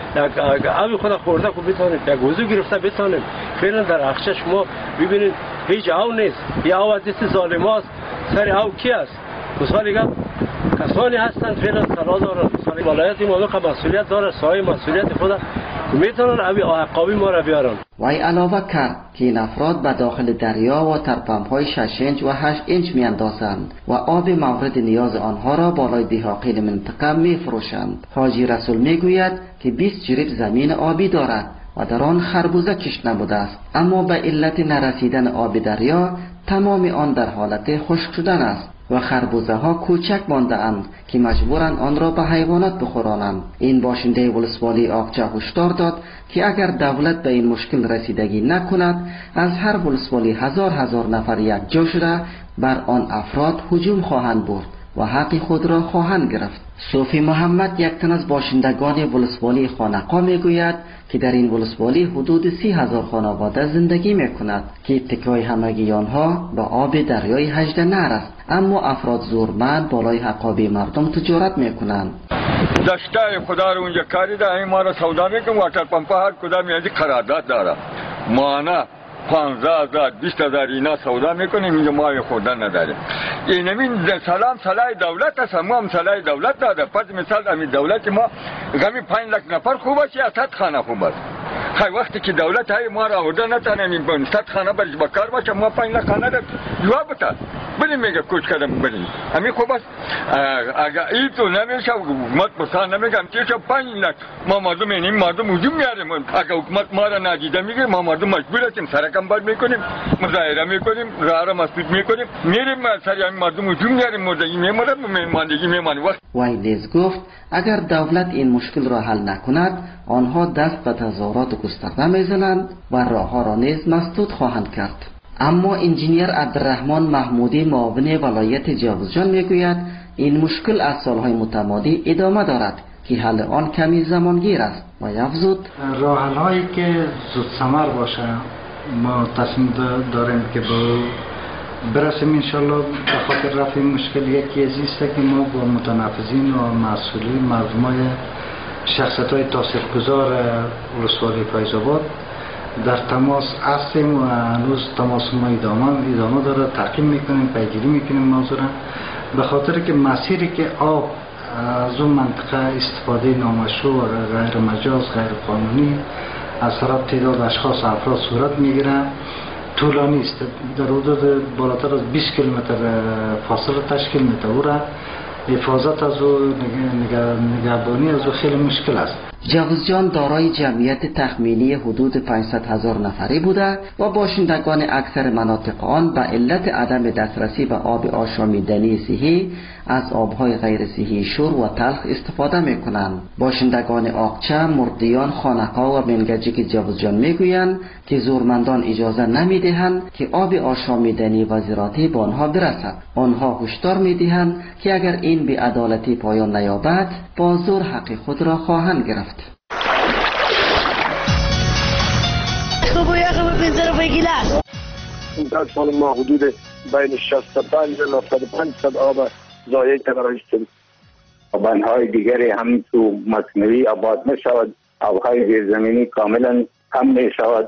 اوی خود خورده که بتانیم یک وضو گرفته بتانیم. فعلا در اخشش ما ببینید هیچ او نیست. یا او از دست ظالم هاست. سر او کی است؟ مثالی گفت کسانی هستند فعلا سلا دارن. ولایت ما مسئولیت داره، سایه مسئولیت خود میتونن اوی عقابی ما را بیارن. وی علاوه کرد که این افراد به داخل دریا و ترپمپ‌های 6 اینچ و 8 اینچ میاندازند و آب مورد نیاز آنها را بالای دهاقیل منطقه میفروشند. حاجی رسول میگوید که 20 جریب زمین آبی دارد و در آن خربوزه کشت نموده است، اما به علت نرسیدن آب دریا تمام آن در حالت خشک شدن است و خربوزه ها کوچک مانده اند که مجبورند آن را به حیوانات بخورانند. این باشنده ولسوالی آقچه هشدار داد که اگر دولت به این مشکل رسیدگی نکند از هر ولسوالی هزار نفر یک جا شده بر آن افراد هجوم خواهند برد و حق خود را خواهند گرفت. صوفی محمد یک تن از باشندگان ولسوالی خانقا میگوید که در این ولسوالی حدود 30,000 خانواده زندگی میکند که اتکای همگی آنها به آب دریای 18 نهر است، اما افراد زورمند بالای حقابی مردم تجارت میکنند. دشتای خدا رو اونجا کاری ده، این ما را سودا میکنم. واتر پمپ هر کدام یعنی قرارداد داره، ماهانه 15,000 20,000 اینا سودا میکنیم، اینجا ما خوردن نداریم. این همین سلام صلاح دولت است، ما هم صلاح دولت داده. فرض مثال همین دولت ما غمی 5 لک نفر خوب است یا 100 خانه خوب است. خیلی وقتی که دولت های ما را آورده نتانه این 100 خانه برش بکار باشه، ما 5 لک خانه را جواب بده بریم میگه کوچ کردم بریم همین خوب است. اگر این تو نمیشه حکومت بسان نمیگم تیشه 5 لک ما مردم اینیم مردم هجوم میاریم. اگر حکومت ما را نادیده میگه ما مردم مجبور هستیم سرکم باد میکنیم، مظاهره میکنیم، راه را مسدود میکنیم، میریم سر همین مردم هجوم میاریم، مردگی میمارد ماندگی میمانیم. وی نیز گفت اگر دولت این مشکل را حل نکند آنها دست به تظاهرات گسترده میزنند و راهها را نیز مسدود خواهند کرد. اما انجینیر عبدالرحمن محمودی معاون ولایت جاوزجان میگوید این مشکل از سالهای متمادی ادامه دارد که حل آن کمی زمانگیر است و یفزود راه حل‌هایی که زود ثمر باشه ما تصمیم داریم که برسیم انشالله به خاطر رفع مشکل. یکی از است که ما با متنفذین و مسئولین مردمای شخصیت‌های تاثیرگذار ولسوالی فیض‌آباد در تماس هستیم و هنوز تماس ما ادامه داره، تعقیب میکنیم، پیگیری میکنیم موضوع را، به خاطر که مسیری که آب از اون منطقه استفاده نامشروع و غیر مجاز غیر قانونی از طرف تعداد اشخاص افراد صورت میگیره طولانی است، در حدود بالاتر از 20 کیلومتر فاصله تشکیل میده. او را حفاظت از او نگهبانی از او خیلی مشکل است. جاوزجان دارای جمعیت تخمینی حدود 500,000 نفری بوده و باشندگان اکثر مناطق آن به علت عدم دسترسی به آب آشامیدنی صحی از آبهای غیر صحی شور و تلخ استفاده میکنند. باشندگان آقچه، مردیان، خانقا و منگجیک جاوزجان میگویند که زورمندان اجازه نمیدهند که آب آشامیدنی و زراعتی به آنها برسد. آنها هشدار میدهند که اگر این بی عدالتی پایان نیابد با زور حق خود را خواهند گرفت. این در سال ما حدود بین 65 و 95% آب ضایع کردیم. آبانهای دیگری هم تو مصنوعی آباد می شود، آبهای زیرزمینی کاملا کم می شود.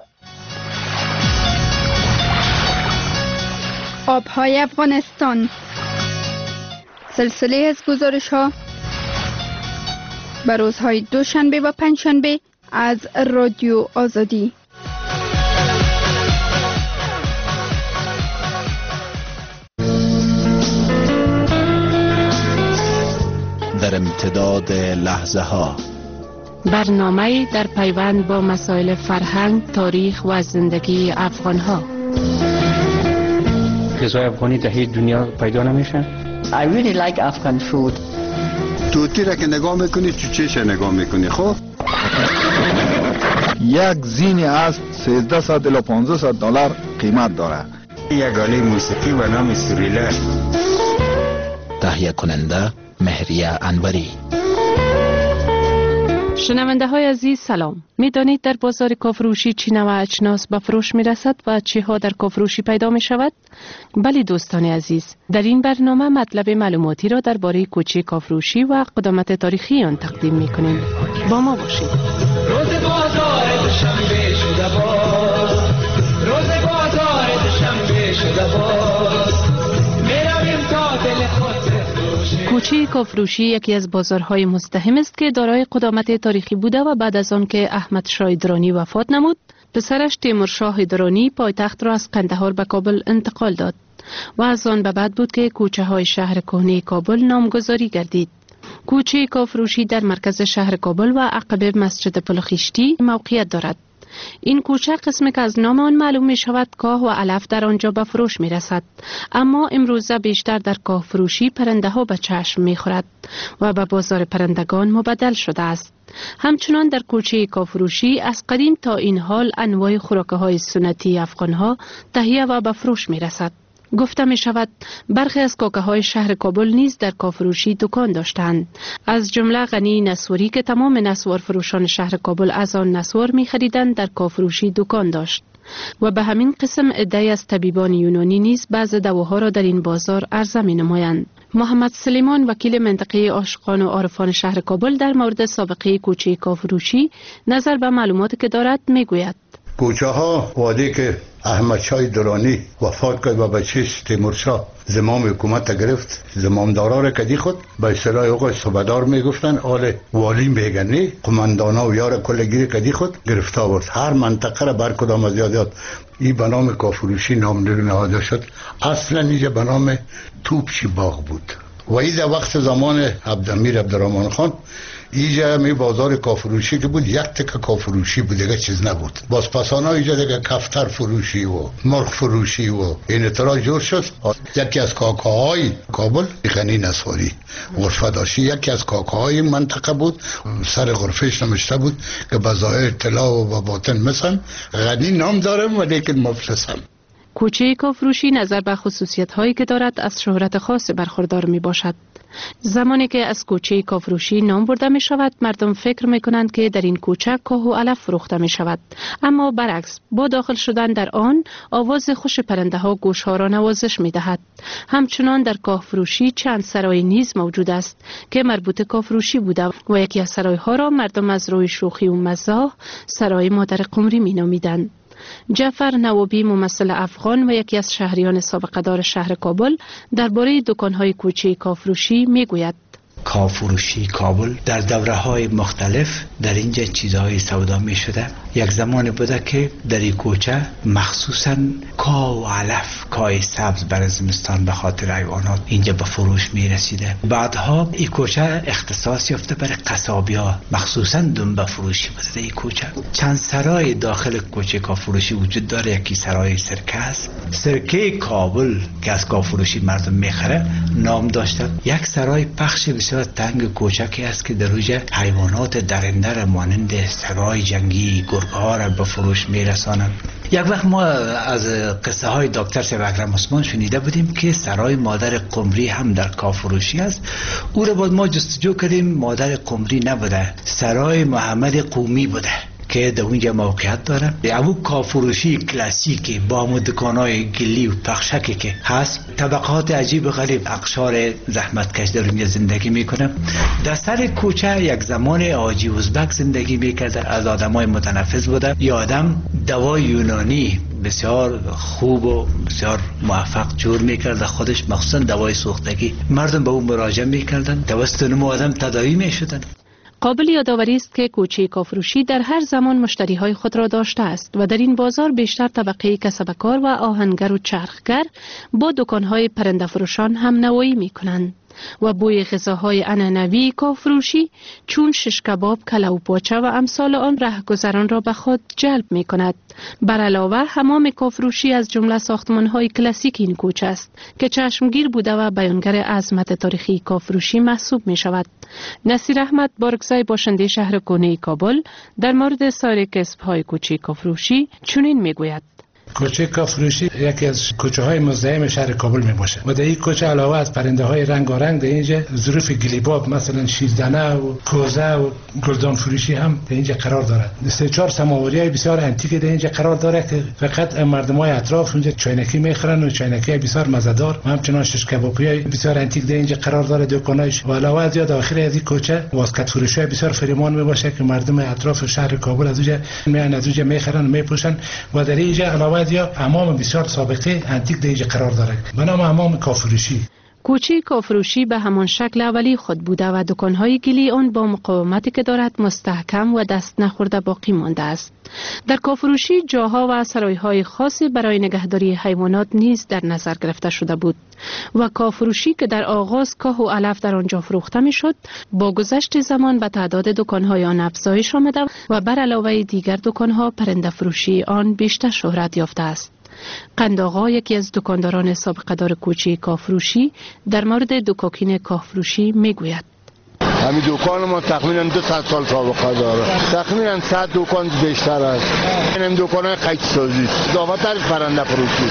آبهای افغانستان، سلسله از گزارش ها به روزهای دوشنبه و پنجشنبه از رادیو آزادی. در امتداد لحظه ها برنامه در پیوند با مسائل فرهنگ، تاریخ و زندگی افغان ها. غذای افغانی در هیچ دنیا پیدا نمیشه. I really like Afghan food. توتی را که نگاه میکنی تو چش نگاه میکنی. خب یک زین از 1300 الی 1500 دلار قیمت داره. یک آله موسیقی و نام سوریلا. تهیه کننده مهریه انوری. شنونده های عزیز سلام. می دانید در بازار کافروشی چی نوع اجناس به فروش می رسد و چی ها در کافروشی پیدا می شود؟ بله دوستان عزیز، در این برنامه مطلب معلوماتی را درباره کوچه کافروشی و قدامت تاریخی آن تقدیم می کنیم. با ما باشید. روز بازار دوشنبه شده باز، روز بازار دوشنبه شده باز، می رویم تا دل خود کوچه کافروشی یکی از بازارهای مزدحم است که دارای قدامت تاریخی بوده و بعد از آن که احمد شاه درانی وفات نمود، پسرش تیمورشاه درانی پایتخت را از قندهار به کابل انتقال داد و از آن به بعد بود که کوچه های شهر کهنه کابل نامگذاری گردید. کوچه کافروشی در مرکز شهر کابل و عقب مسجد پلخیشتی موقعیت دارد. این کوچه قسمی که از نام آن معلوم می شود کاه و علف در آنجا به فروش می رسد، اما امروزه بیشتر در کاه فروشی پرنده ها به چشم می خورد و به بازار پرندگان مبدل شده است. همچنان در کوچه کاه فروشی از قدیم تا این حال انواع خوراکه های سنتی افغان ها تهیه و به فروش می رسد. گفته می شود برخی از کاکه های شهر کابل نیز در کافروشی دکان داشتند، از جمله غنی نسواری که تمام نسوار فروشان شهر کابل از آن نسوار می خریدند در کافروشی دکان داشت و به همین قسم عده‌ای از طبیبان یونانی نیز بعض دواها را در این بازار عرضه می نمایند. محمد سلیمان وکیل منطقه عاشقان و عارفان شهر کابل در مورد سابقه کوچه کافروشی نظر به معلوماتی که دارد می گوید. کوچه ها وادی که احمد شاه درانی وفات کرد و بچه‌ش تیمورشاه زمام حکومت گرفت، زمامدارا را کدی خود به اصطلاح آقای صوبهدار میگفتن، آل والی میگنی، قماندانا و یار کلگیری کدی خود گرفت آورد. هر منطقه را بر کدام از یادات این به نام کافروشی نام نهاده شد. اصلا اینجا به نام توپچی باغ بود و این در وقت زمان عبدالامیر عبدالرحمن خان اینجا می بازار کافروشی که بود، یک تکه کافروشی بود، دیگه چیز نبود. باز پسانا اینجا دیگه کفتر فروشی و مرغ فروشی و این اطلاع جور شد. یکی از کاکاهای کابل غنی نسواری غرفه داشتی، یکی از کاکاهای منطقه بود، سر غرفهش نمشته بود که بظاهر اطلاع و باطن مثلا غنی نام دارم و لیکن مفلسم. کوچه کافروشی نظر به خصوصیت هایی که دارد از شهرت خاص برخوردار می باشد. زمانی که از کوچه کافروشی نام برده می شود، مردم فکر می کنند که در این کوچه کاه و علف فروخته می شود، اما برعکس با داخل شدن در آن آواز خوش پرنده ها گوش ها را نوازش می دهد. همچنان در کاه فروشی چند سرای نیز موجود است که مربوط کافروشی بوده و یکی از سرای ها را مردم از روی شوخی و مزاح سرای مادر قمری می نامیدند. جعفر نوابی ممثل افغان و یکی از شهریان سابقه دار شهر کابل درباره دکان‌های کوچه کافروشی میگوید. کافروشی کابل در دوره‌های مختلف در اینجا چیزهای سودا می شده. یک زمان بوده که در این کوچه مخصوصاً کاه و علف، کاه سبز برای زمستان به خاطر حیوانات اینجا به فروش می رسیده. بعدها این کوچه اختصاص یافته برای قصابی‌ها، مخصوصاً دنبه فروشی بوده. در این کوچه چند سرای داخل کوچه کافروشی وجود داره. یکی سرای سرکه است، سرکه کابل که از کافروشی مردم میخره نام داشته. یک سرای پخش بسیار تنگ کوچکی است که در روی حیوانات درنده را مانند سگای جنگی، گرگ‌ها را به فروش میرسانند. یک وقت ما از قصه های دکتر سیب اکرم عثمان شنیده بودیم که سرای مادر قمری هم در کافروشی است. او را بعد ما جستجو کردیم، مادر قمری نبوده، سرای محمد قومی بوده که در اونجا موقعیت داره. او کافروشی کلاسیکی با همون دکانای گلی و پخشکی که هست، طبقات عجیب و غریب اقشار زحمتکش در اونجا زندگی میکنه. در سر کوچه یک زمان حاجی ازبک زندگی میکرده، از آدمای متنفذ بوده. یه آدم دوای یونانی بسیار خوب و بسیار موفق جور میکرده خودش، مخصوصا دوای سوختگی. مردم به اون مراجعه میکردن، توسط اون آدم تداوی میشدن. قابل یادآوری است که کوچه کافروشی در هر زمان مشتریهای خود را داشته است و در این بازار بیشتر طبقه کسبکار و آهنگر و چرخگر با دکانهای پرنده فروشان هم نوایی می کنند و بوی غذاهای عنعنوی کافروشی چون شش کباب، کله و پاچه و امثال آن رهگذران را به خود جلب می کند. بر علاوه حمام کافروشی از جمله ساختمان‌های کلاسیک این کوچه است که چشمگیر بوده و بیانگر عظمت تاریخی کافروشی محسوب می شود. نصیر احمد بارگزای باشنده شهر کهنه کابل در مورد سایر کسب‌های کوچه کافروشی چنین می گوید. کوچه کافروشی یکی از کوچه های مزدحم شهر کابل می باشه و در این کوچه علاوه از پرنده های رنگارنگ در اینجا ظروف گلیباب مثلا شیردنه و کوزه و گلدان فروشی هم در اینجا قرار دارد. 3-4 سماوری های بسیار انتیک در اینجا قرار داره که فقط مردم های اطراف اونجا چاینکی میخرن و چاینکی بسیار مزه‌دار و همچنان شش کبابی های بسیار انتیک در اینجا قرار داره دکانایش. و علاوه از داخل از این کوچه واسکت فروشی های بسیار فریمان می باشه که مردم اطراف شهر کابل از اونجا میان از اونجا میخرن و میپوشن. و در اینجا علاوه یا حمام بسیار سابقه انتیک در اینجا قرار داره به نام حمام کافروشی. کوچه کافروشی به همان شکل اولی خود بوده و دکانهای گلی آن با مقاومتی که دارد مستحکم و دست نخورده باقی مانده است. در کافروشی جاها و سرایهای خاصی برای نگهداری حیوانات نیز در نظر گرفته شده بود و کافروشی که در آغاز کاه و علف در آنجا فروخته می شد با گذشت زمان به تعداد دکانهای آن افزایش آمده و بر علاوه دیگر دکانها پرنده فروشی آن بیشتر شهرت یافته است. قندآقا یکی از دکانداران سابقه دار کوچه کافروشی در مورد دکاکین کافروشی می گوید: همین دکان ما تقریبا 200 سال سابقه داره. تقریبا 100 دکان بیشتر است. این دکان‌های قیچی سازی اضافت‌تر پرنده فروشی.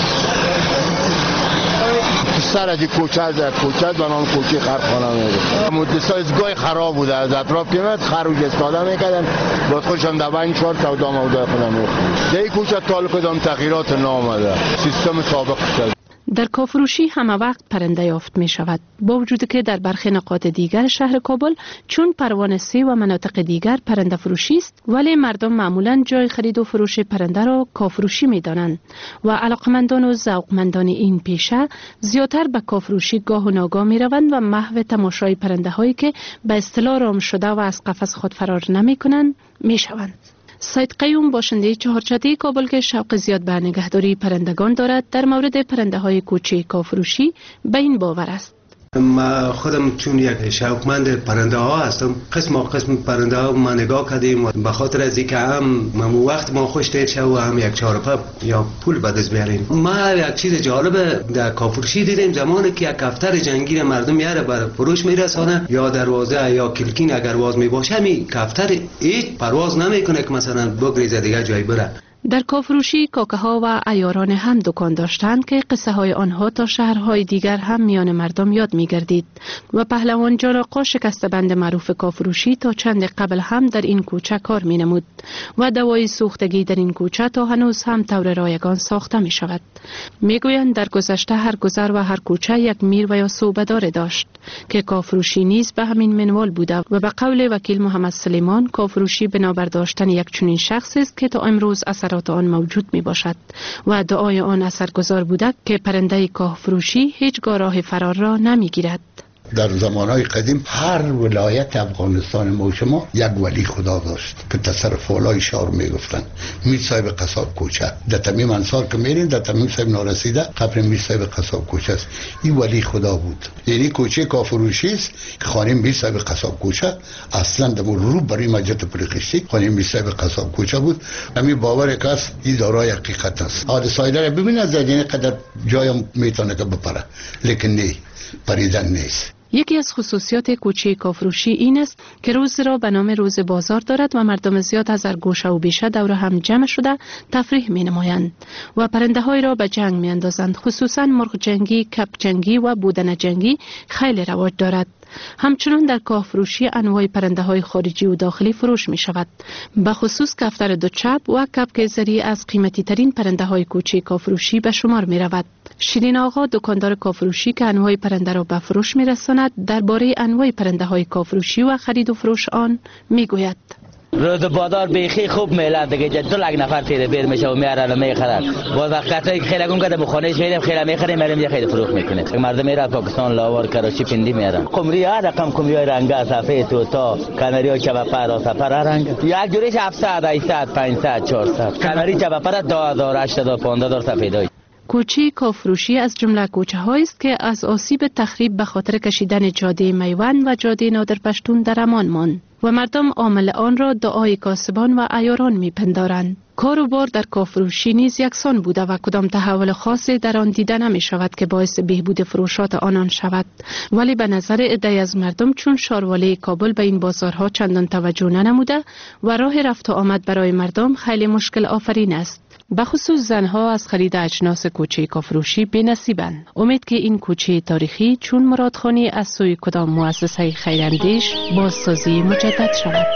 سر از کوچه به نام کوچه خرخانه میره. مدرسه از گای خراب بوده، از اطراف که خروج استفاده میکردن، بعد خودشان دبن چهار سودا موضوع خودم میخورد. در این کوچه تا کدام تغییرات نامده، سیستم سابق شد. در کافروشی همه وقت پرنده یافت می شود، با وجود که در برخی نقاط دیگر شهر کابل چون پروانه 3 و مناطق دیگر پرنده فروشی است، ولی مردم معمولا جای خرید و فروش پرنده را کافروشی می دانند و علاقمندان و ذوقمندان این پیشه زیادتر به کافروشی گاه و ناگاه می روند و محو تماشای پرنده هایی که به اصطلاح رام شده و از قفس خود فرار نمی کنند می شوند. سید قیوم باشنده چهارچده کابل که شوق زیاد به نگهداری پرندگان دارد در مورد پرنده های کوچه کافروشی به این باور است: ما خودم چون یک شوقمند پرنده ها هستم، قسم پرنده ها ما نگاه کردیم به خاطر از اینکه هم وقت ما خوش دید شد و هم یک چارپا یا پول به دست بیاریم. ما یک چیز جالب در کافروشی دیدیم، زمانی که یک کفتر جنگی مردم میاره بر فروش میرسانه یا دروازه یا کلکین اگر واز میباشه، می کفتر هیچ پرواز نمیکنه که مثلا بگریزه دیگه جای بره. در کافروشی کاکه ها و عیاران هم دکان داشتند که قصه های آنها تا شهرهای دیگر هم میان مردم یاد می گردید و پهلوان جان آقا شکسته بند معروف کافروشی تا چند قبل هم در این کوچه کار می نمود و دوای سوختگی در این کوچه تا هنوز هم طور رایگان ساخته می شود. می گویند در گذشته هر گذر و هر کوچه یک میر و یا صوبه‌دار داشت که کافروشی نیز به همین منوال بوده و به قول وکیل محمد سلیمان کافروشی بنابر داشتن یک چنین شخصی است که تا امروز اثرات آن موجود می باشد و دعای آن اثرگذار بوده که پرنده کافروشی هیچگاه راه فرار را نمی گیرد. در زمانهای قدیم هر ولایت افغانستان ما شما یک ولی خدا داشت که تصرف والای شهر میگفتن میر صاحب قصاب کوچه. در تمیم انصار که میرین در تمیم صاحب نارسیده قبر میر صاحب قصاب کوچه است. این ولی خدا بود، یعنی کوچه کافروشی است که خانه میر صاحب قصاب کوچه اصلا در رو برای مجلس پرخشتی خانه میر صاحب قصاب کوچه بود. همین باور کس این دارای حقیقت است. حادثه را ببین از این قدر جایم میتونه که بپره، لیکن نه، پریدن نیست. یکی از خصوصیات کوچه کافروشی این است که روز را به نام روز بازار دارد و مردم زیاد از هر گوشه و بیشه دور هم جمع شده تفریح می نمایند و پرنده های را به جنگ می اندازند. خصوصا مرغ جنگی، کپ جنگی و بودن جنگی خیلی رواج دارد. همچنان در کافروشی انواع پرنده های خارجی و داخلی فروش می شود، به خصوص کفتر دو چپ و کپک زری از قیمتی ترین پرنده های کوچه کافروشی به شمار می رود. شیرین آقا دکاندار کافروشی که انواع پرنده را به فروش می رساند درباره انواع پرنده های کافروشی و خرید و فروش آن می گوید: روز بازار بیخی خوب میلند دیگه، 2 لک نفر تیر بیر میشه و میارن و میخرن. باز وقتی خیلی گون کرده بخونه میریم خیلی میخریم میریم یه خیلی فروخت میکنه. مردم میره پاکستان، لاور، کراچی، پندی میارن. قمری هر رقم قمری رنگ سفید توتا کانری و چبپر سفر رنگ یک جوریش 700 800 500 400 کانری چبپر 2000 8000 15000 سفیدای. کوچه کافروشی از جمله کوچه هایی است که از آسیب تخریب به خاطر کشیدن جاده میوند و جاده نادر پشتون در امان ماند و مردم عامل آن را دعای کاسبان و عیاران میپندارند. کار و بار در کافروشی نیز یکسان بوده و کدام تحول خاصی در آن دیده نمی شود که باعث بهبود فروشات آنان شود، ولی به نظر عده‌ای از مردم چون شارواله کابل به این بازارها چندان توجه ننموده و راه رفت و آمد برای مردم خیلی مشکل آفرین است. بخصوص زنها از خرید اجناس کوچه کافروشی بی‌نصیبند. امید که این کوچه تاریخی چون مرادخانی از سوی کدام مؤسسه خیراندیش بازسازی مجدد شود.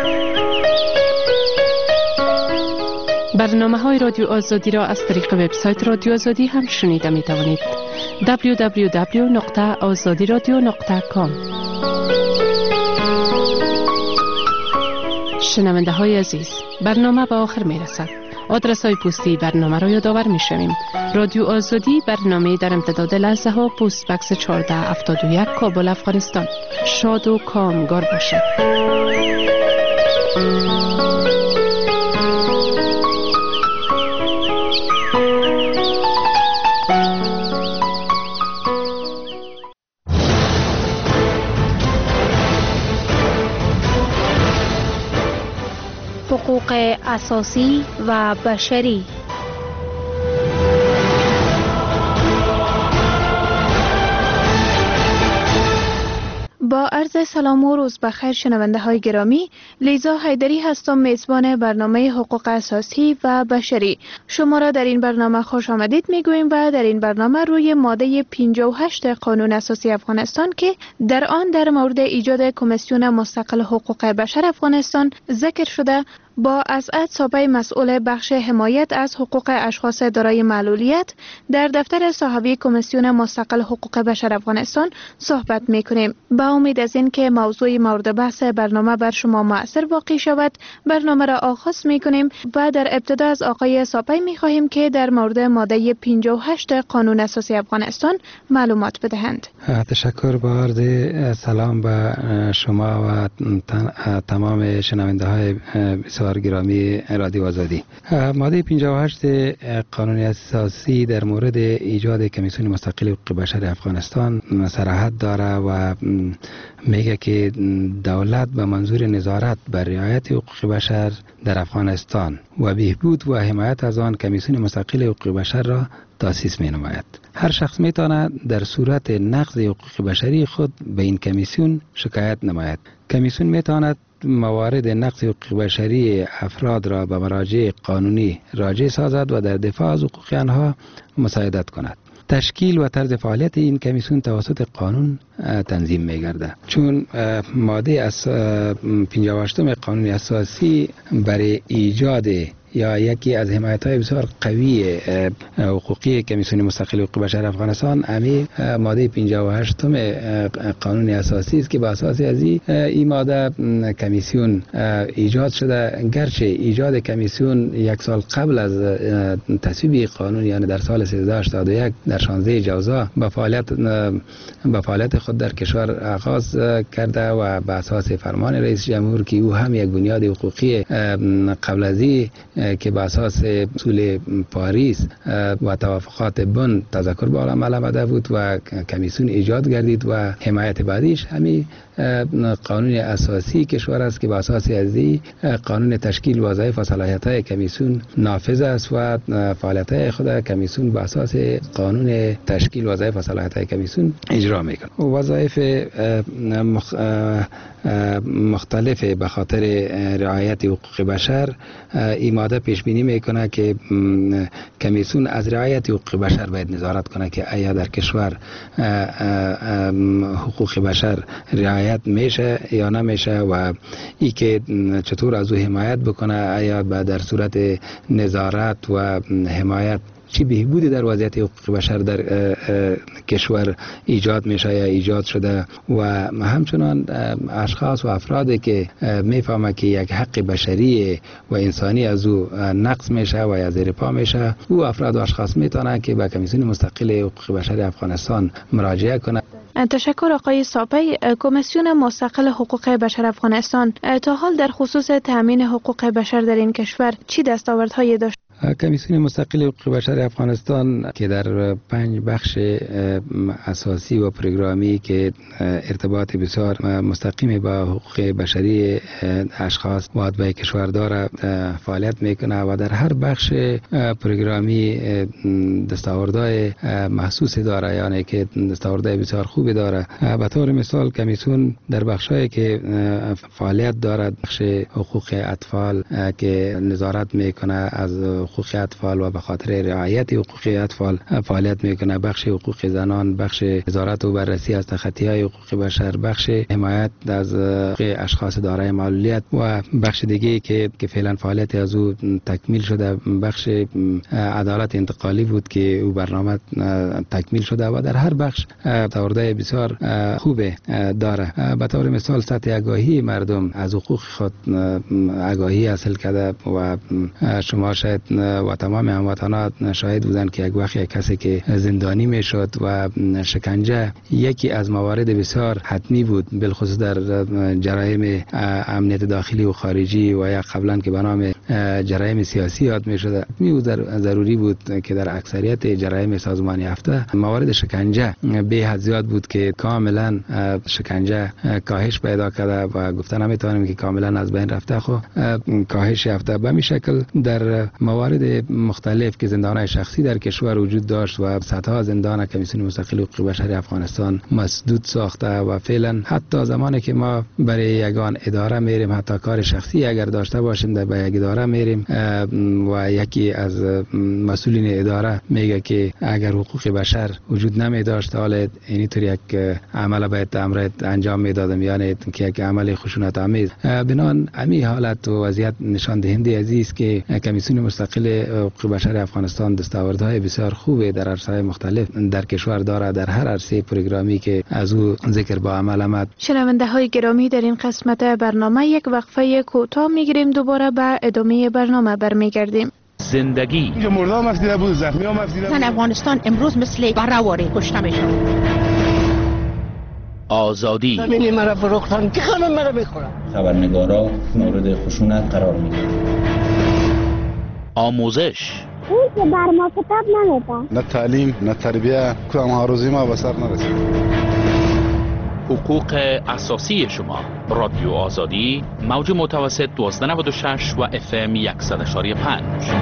برنامه‌های رادیو آزادی را از طریق وبسایت رادیو آزادی هم شنیده می توانید. www.azadiradio.com. شنونده های عزیز، برنامه به آخر می رسد. آدرس های پستی برنامه را یادآور می‌شویم. رادیو آزادی برنامه در امتداد لحظه ها پست بکس 1471 کابل افغانستان. شاد و کامگار باشد. حقوق اساسی و بشری. با عرض سلام و روز بخیر شنونده های گرامی، لیزا حیدری هستم، میزبان برنامه حقوق اساسی و بشری. شما را در این برنامه خوش آمدید میگوییم و در این برنامه روی ماده 58 قانون اساسی افغانستان که در آن در مورد ایجاد کمیسیون مستقل حقوق بشر افغانستان ذکر شده، با اسعد صابی مسئول بخش حمایت از حقوق اشخاص دارای معلولیت در دفتر صاحبی کمیسیون مستقل حقوق بشر افغانستان صحبت میکنیم. با امید از این که موضوع مورد بحث برنامه بر شما مؤثر واقع شود، برنامه را آغاز میکنیم و در ابتدا از آقای صابی میخواهیم که در مورد ماده 58 قانون اساسی افغانستان معلومات بدهند. تشکر. با عرض سلام به شما و تمام شنونده های بسیار گرامی رادیو آزادی. ماده 58 قانون اساسی در مورد ایجاد کمیسیون مستقل حقوق بشر افغانستان صراحت داره و میگه که دولت به منظور نظارت بر رعایت حقوق بشر در افغانستان و بهبود و حمایت از آن کمیسیون مستقل حقوق بشر را تأسیس می نماید. هر شخص می تواند در صورت نقض حقوق بشری خود به این کمیسیون شکایت نماید. کمیسیون می تواند موارد نقض حقوق بشری افراد را به مراجع قانونی راجع سازد و در دفاع از حقوق آنها مساعدت کند. تشکیل و طرز فعالیت این کمیسیون توسط قانون تنظیم می گردد. چون ماده 58 قانون اساسی برای ایجاد یا یکی از حمایت‌های بسیار قوی حقوقی کمیسیون مستقل حقوق بشر افغانستان امی ماده 58 قانون اساسی است که با اساس از این ماده کمیسیون ایجاد شده. گرچه ایجاد کمیسیون یک سال قبل از تصویب قانون، یعنی در سال 1381 در 16 جوزا به فعالیت خود در کشور آغاز کرده و به اساس فرمان رئیس جمهور که او هم یک بنیاد حقوقی قبل از که به اساس اصول پاریس و توافقات بن تذکر به عمل آمده بود و کمیسیون ایجاد گردید و حمایت بعدیش همین قانون اساسی کشور است که به اساس از قانون تشکیل وظایف و صلاحیت‌های کمیسیون نافذ است و فعالیت‌های خود کمیسیون به اساس قانون تشکیل وظایف و صلاحیت‌های کمیسیون اجرا می‌کند. وظایف مختلف به خاطر رعایت حقوق بشر این ماده پیش بینی میکنه که کمیسیون از رعایت حقوق بشر باید نظارت کنه که آیا در کشور حقوق بشر رعایت میشه یا نمیشه و ای که چطور از او حمایت بکنه، آیا در صورت نظارت و حمایت چی بهبودی در وضعیت حقوق بشر در کشور ایجاد میشه یا ایجاد شده و همچنان اشخاص و افرادی که میفهمه که یک حق بشری و انسانی از او نقض میشه و یا زیر پا میشه، او افراد و اشخاص میتونن که به کمیسیون مستقل حقوق بشر افغانستان مراجعه کنند. تشکر آقای صابی. کمیسیون مستقل حقوق بشر افغانستان تا حال در خصوص تامین حقوق بشر در این کشور چی دستاوردهایی داشت؟ کمیسیون مستقل حقوق بشر افغانستان که در 5 بخش اساسی و پروگرامی که ارتباط بسیار مستقیم با حقوق بشری اشخاص و اتباع کشور داره فعالیت میکنه و در هر بخش پروگرامی دستاوردهای محسوسی داره، یعنی که دستاوردهای بسیار خوبی داره. به طور مثال کمیسیون در بخشایی که فعالیت دارد، بخش حقوق اطفال که نظارت میکنه از حقوق اطفال و به خاطر رعایت حقوق اطفال فعالیت میکنه، بخش حقوق زنان، بخش نظارت و بررسی از تخطی‌های حقوق بشر، بخش حمایت از اشخاص دارای معلولیت و بخش دیگه که فعلا فعالیت از او تکمیل شده بخش عدالت انتقالی بود که او برنامه تکمیل شده و در هر بخش دستاوردهای بسیار خوب داره. به طور مثال سطح آگاهی مردم از حقوق خود آگاهی حاصل کرده و شما شاید و تمام هموطنان شاهد بودند که یک وقت یک کسی که زندانی میشد و شکنجه یکی از موارد بسیار حتمی بود، بالخصوص در جرایم امنیت داخلی و خارجی و یا قبلا که به نام جرایم سیاسی یاد میشد. ضروری بود که در اکثریت جرایم سازمان یافته موارد شکنجه به حد زیاد بود که کاملا شکنجه کاهش پیدا کرده و گفتن نمیتونیم که کاملا از بین رفته، خو کاهش یافته. به همین شکل در موارد مختلف که زندان‌های شخصی در کشور وجود داشت و صدها زندان کمیسیون مستقل حقوق بشر افغانستان مسدود ساخته و فعلا حتی زمانی که ما برای یگان اداره میریم، حتی کار شخصی اگر داشته باشیم در به یک اداره میریم و یکی از مسئولین اداره میگه که اگر حقوق بشر وجود نمی داشت حالا اینطور یک عمل باید امرت انجام میدادم، یعنی که یک عمل خشونت آمیز. بنان امی حالت و وضعیت نشان دهنده است که کمیسیون مستقل حقوق بشر افغانستان دستاوردهای بسیار خوبه در عرصه‌های مختلف در کشور داره، در هر عرصه پروگرامی که از او ذکر با عمل آمد. شنونده های گرامی، در این قسمت برنامه یک وقفه کوتاه میگیریم، دوباره به ادامه برنامه برمیگردیم. زندگی مردم مفدیده بود، زخمی ها مفدیده بود. افغانستان امروز مثل بره‌واره کشته میشه. آزادی زمینی مرا فروختن که خانم مرا میخورن. خبرنگارا مورد خشونت قرار میگیرن. آموزش اون که بر ما کتاب نمیده، نه تعلیم نه تربیه، کدام هاروزی ما به سر نرسید. حقوق اساسی شما. رادیو آزادی، موج متوسط 1296 و FM 100.5.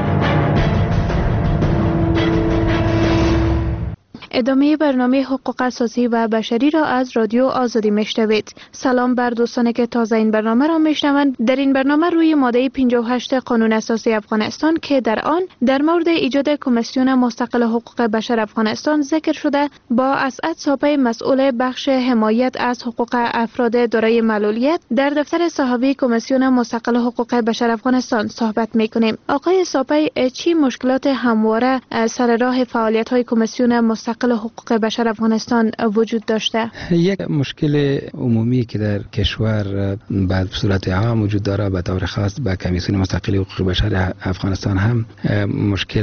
ادامه برنامه حقوق اساسی و بشری را از رادیو آزادی میشنوید. سلام بر دوستانی که تازه این برنامه را میشنوند. در این برنامه روی ماده 58 قانون اساسی افغانستان که در آن در مورد ایجاد کمیسیون مستقل حقوق بشر افغانستان ذکر شده، با اسعد ساپی مسئول بخش حمایت از حقوق افراد دارای معلولیت در دفتر صاحبی کمیسیون مستقل حقوق بشر افغانستان صحبت میکنیم. آقای ساپی، چی مشکلات همواره سر راه فعالیت های کمیسیون مستقل حقوق بشر افغانستان وجود داشته؟ یک مشکل عمومی که در کشور به صورت عام وجود داره، به طور خاص به کمیسیون مستقل حقوق بشر افغانستان هم مشکل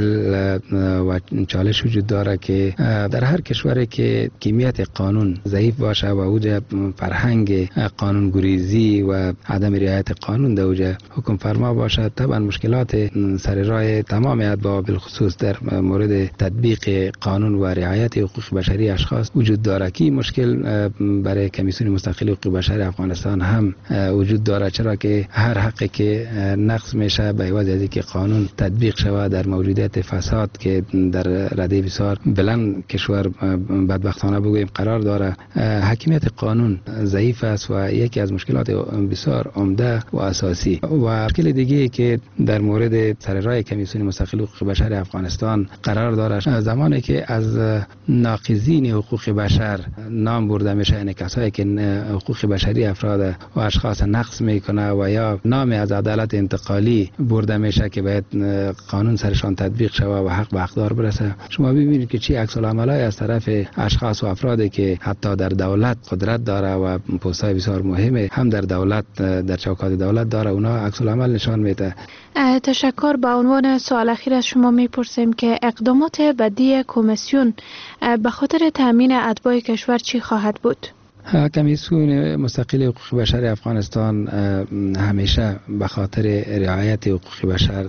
و چالش وجود داره که در هر کشوری که کمیت قانون ضعیف باشه و اوج فرهنگ قانون گریزی و عدم رعایت قانون در اوج حکم فرما باشه، طبعا مشکلات سر راه تمام اتباع بالخصوص در مورد تطبیق قانون و رعایت حقوق بشری اشخاص وجود داره. که مشکل برای کمیسیون مستقل حقوق بشر افغانستان هم وجود داره، چرا که هر حقی که نقض میشه به عوض از اینکه قانون تطبیق شود در موجودیت فساد که در رده بسیار بلند کشور بدبختانه بگوییم قرار داره، حاکمیت قانون ضعیف است و یکی از مشکلات بسیار عمده و اساسی. و مشکل دیگه که در مورد سر راه کمیسیون مستقل حقوق بشر افغانستان قرار داره، زمانی که از ناقضین حقوق بشر نام برده میشه، یعنی کسایی که حقوق بشری افراد و اشخاص نقض میکنه و یا نام از عدالت انتقالی برده میشه که باید قانون سرشان تطبیق شود و حق به حقدار برسه، شما ببینید که چی عکس العملای از طرف اشخاص و افرادی که حتی در دولت قدرت داره و پست‌های بسیار مهمه هم در دولت در چوکات دولت داره، اونا عکس العمل نشان میده. تشکر. به عنوان سوال اخیر از شما میپرسیم که اقدامات بعدی کمیسیون به خاطر تامین اتباع کشور چی خواهد بود؟ کمیسیون مستقل حقوق بشر افغانستان همیشه به خاطر رعایت حقوق بشر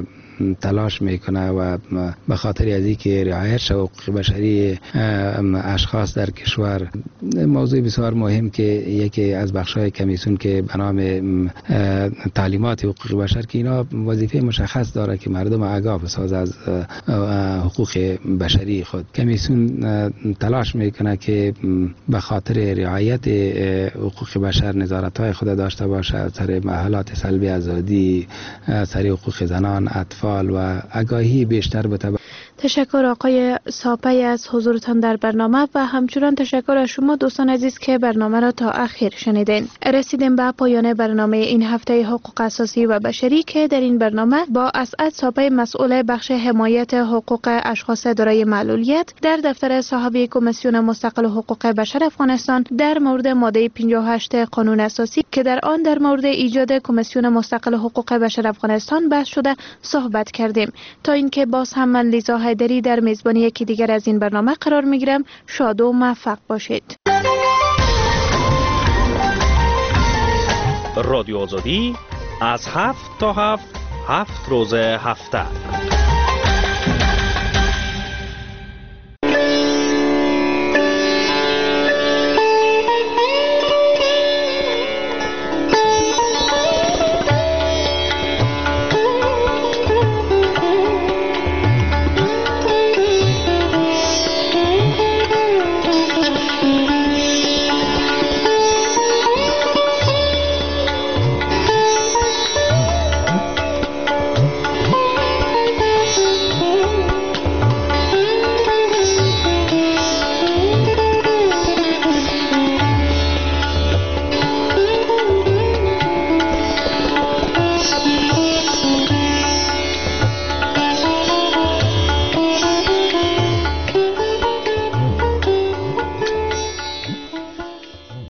تلاش میکنه و به خاطر از اینکه رعایت حقوق بشری اشخاص در کشور موضوع بسیار مهم که یکی از بخش‌های کمیسیون که به نام تعلیمات حقوق بشر که اینا وظیفه مشخص داره که مردم آگاه بسازه از حقوق بشری خود. کمیسیون تلاش میکنه که به خاطر رعایت حقوق بشر نظارت‌های خود داشته باشه سر محلات سلب آزادی، سر حقوق زنان، اطفال و آگاهی بیشتر بده. تشکر آقای ساپی از حضورتان در برنامه و همچنان تشکر از شما دوستان عزیز که برنامه را تا آخر شنیدین. رسیدیم به پایان برنامه این هفته حقوق اساسی و بشری که در این برنامه با اسعد ساپی مسئول بخش حمایت حقوق اشخاص دارای معلولیت در دفتر صاحب کمیسیون مستقل حقوق بشر افغانستان در مورد ماده 58 قانون اساسی که در آن در مورد ایجاد کمیسیون مستقل حقوق بشر افغانستان بحث شده صحبت کردیم. تا اینکه باز هم من لیزا حیدری در میزبانی یکی دیگر از این برنامه قرار میگیرم. شاد و موفق باشید. رادیو آزادی از 7 تا 7 روز هفته.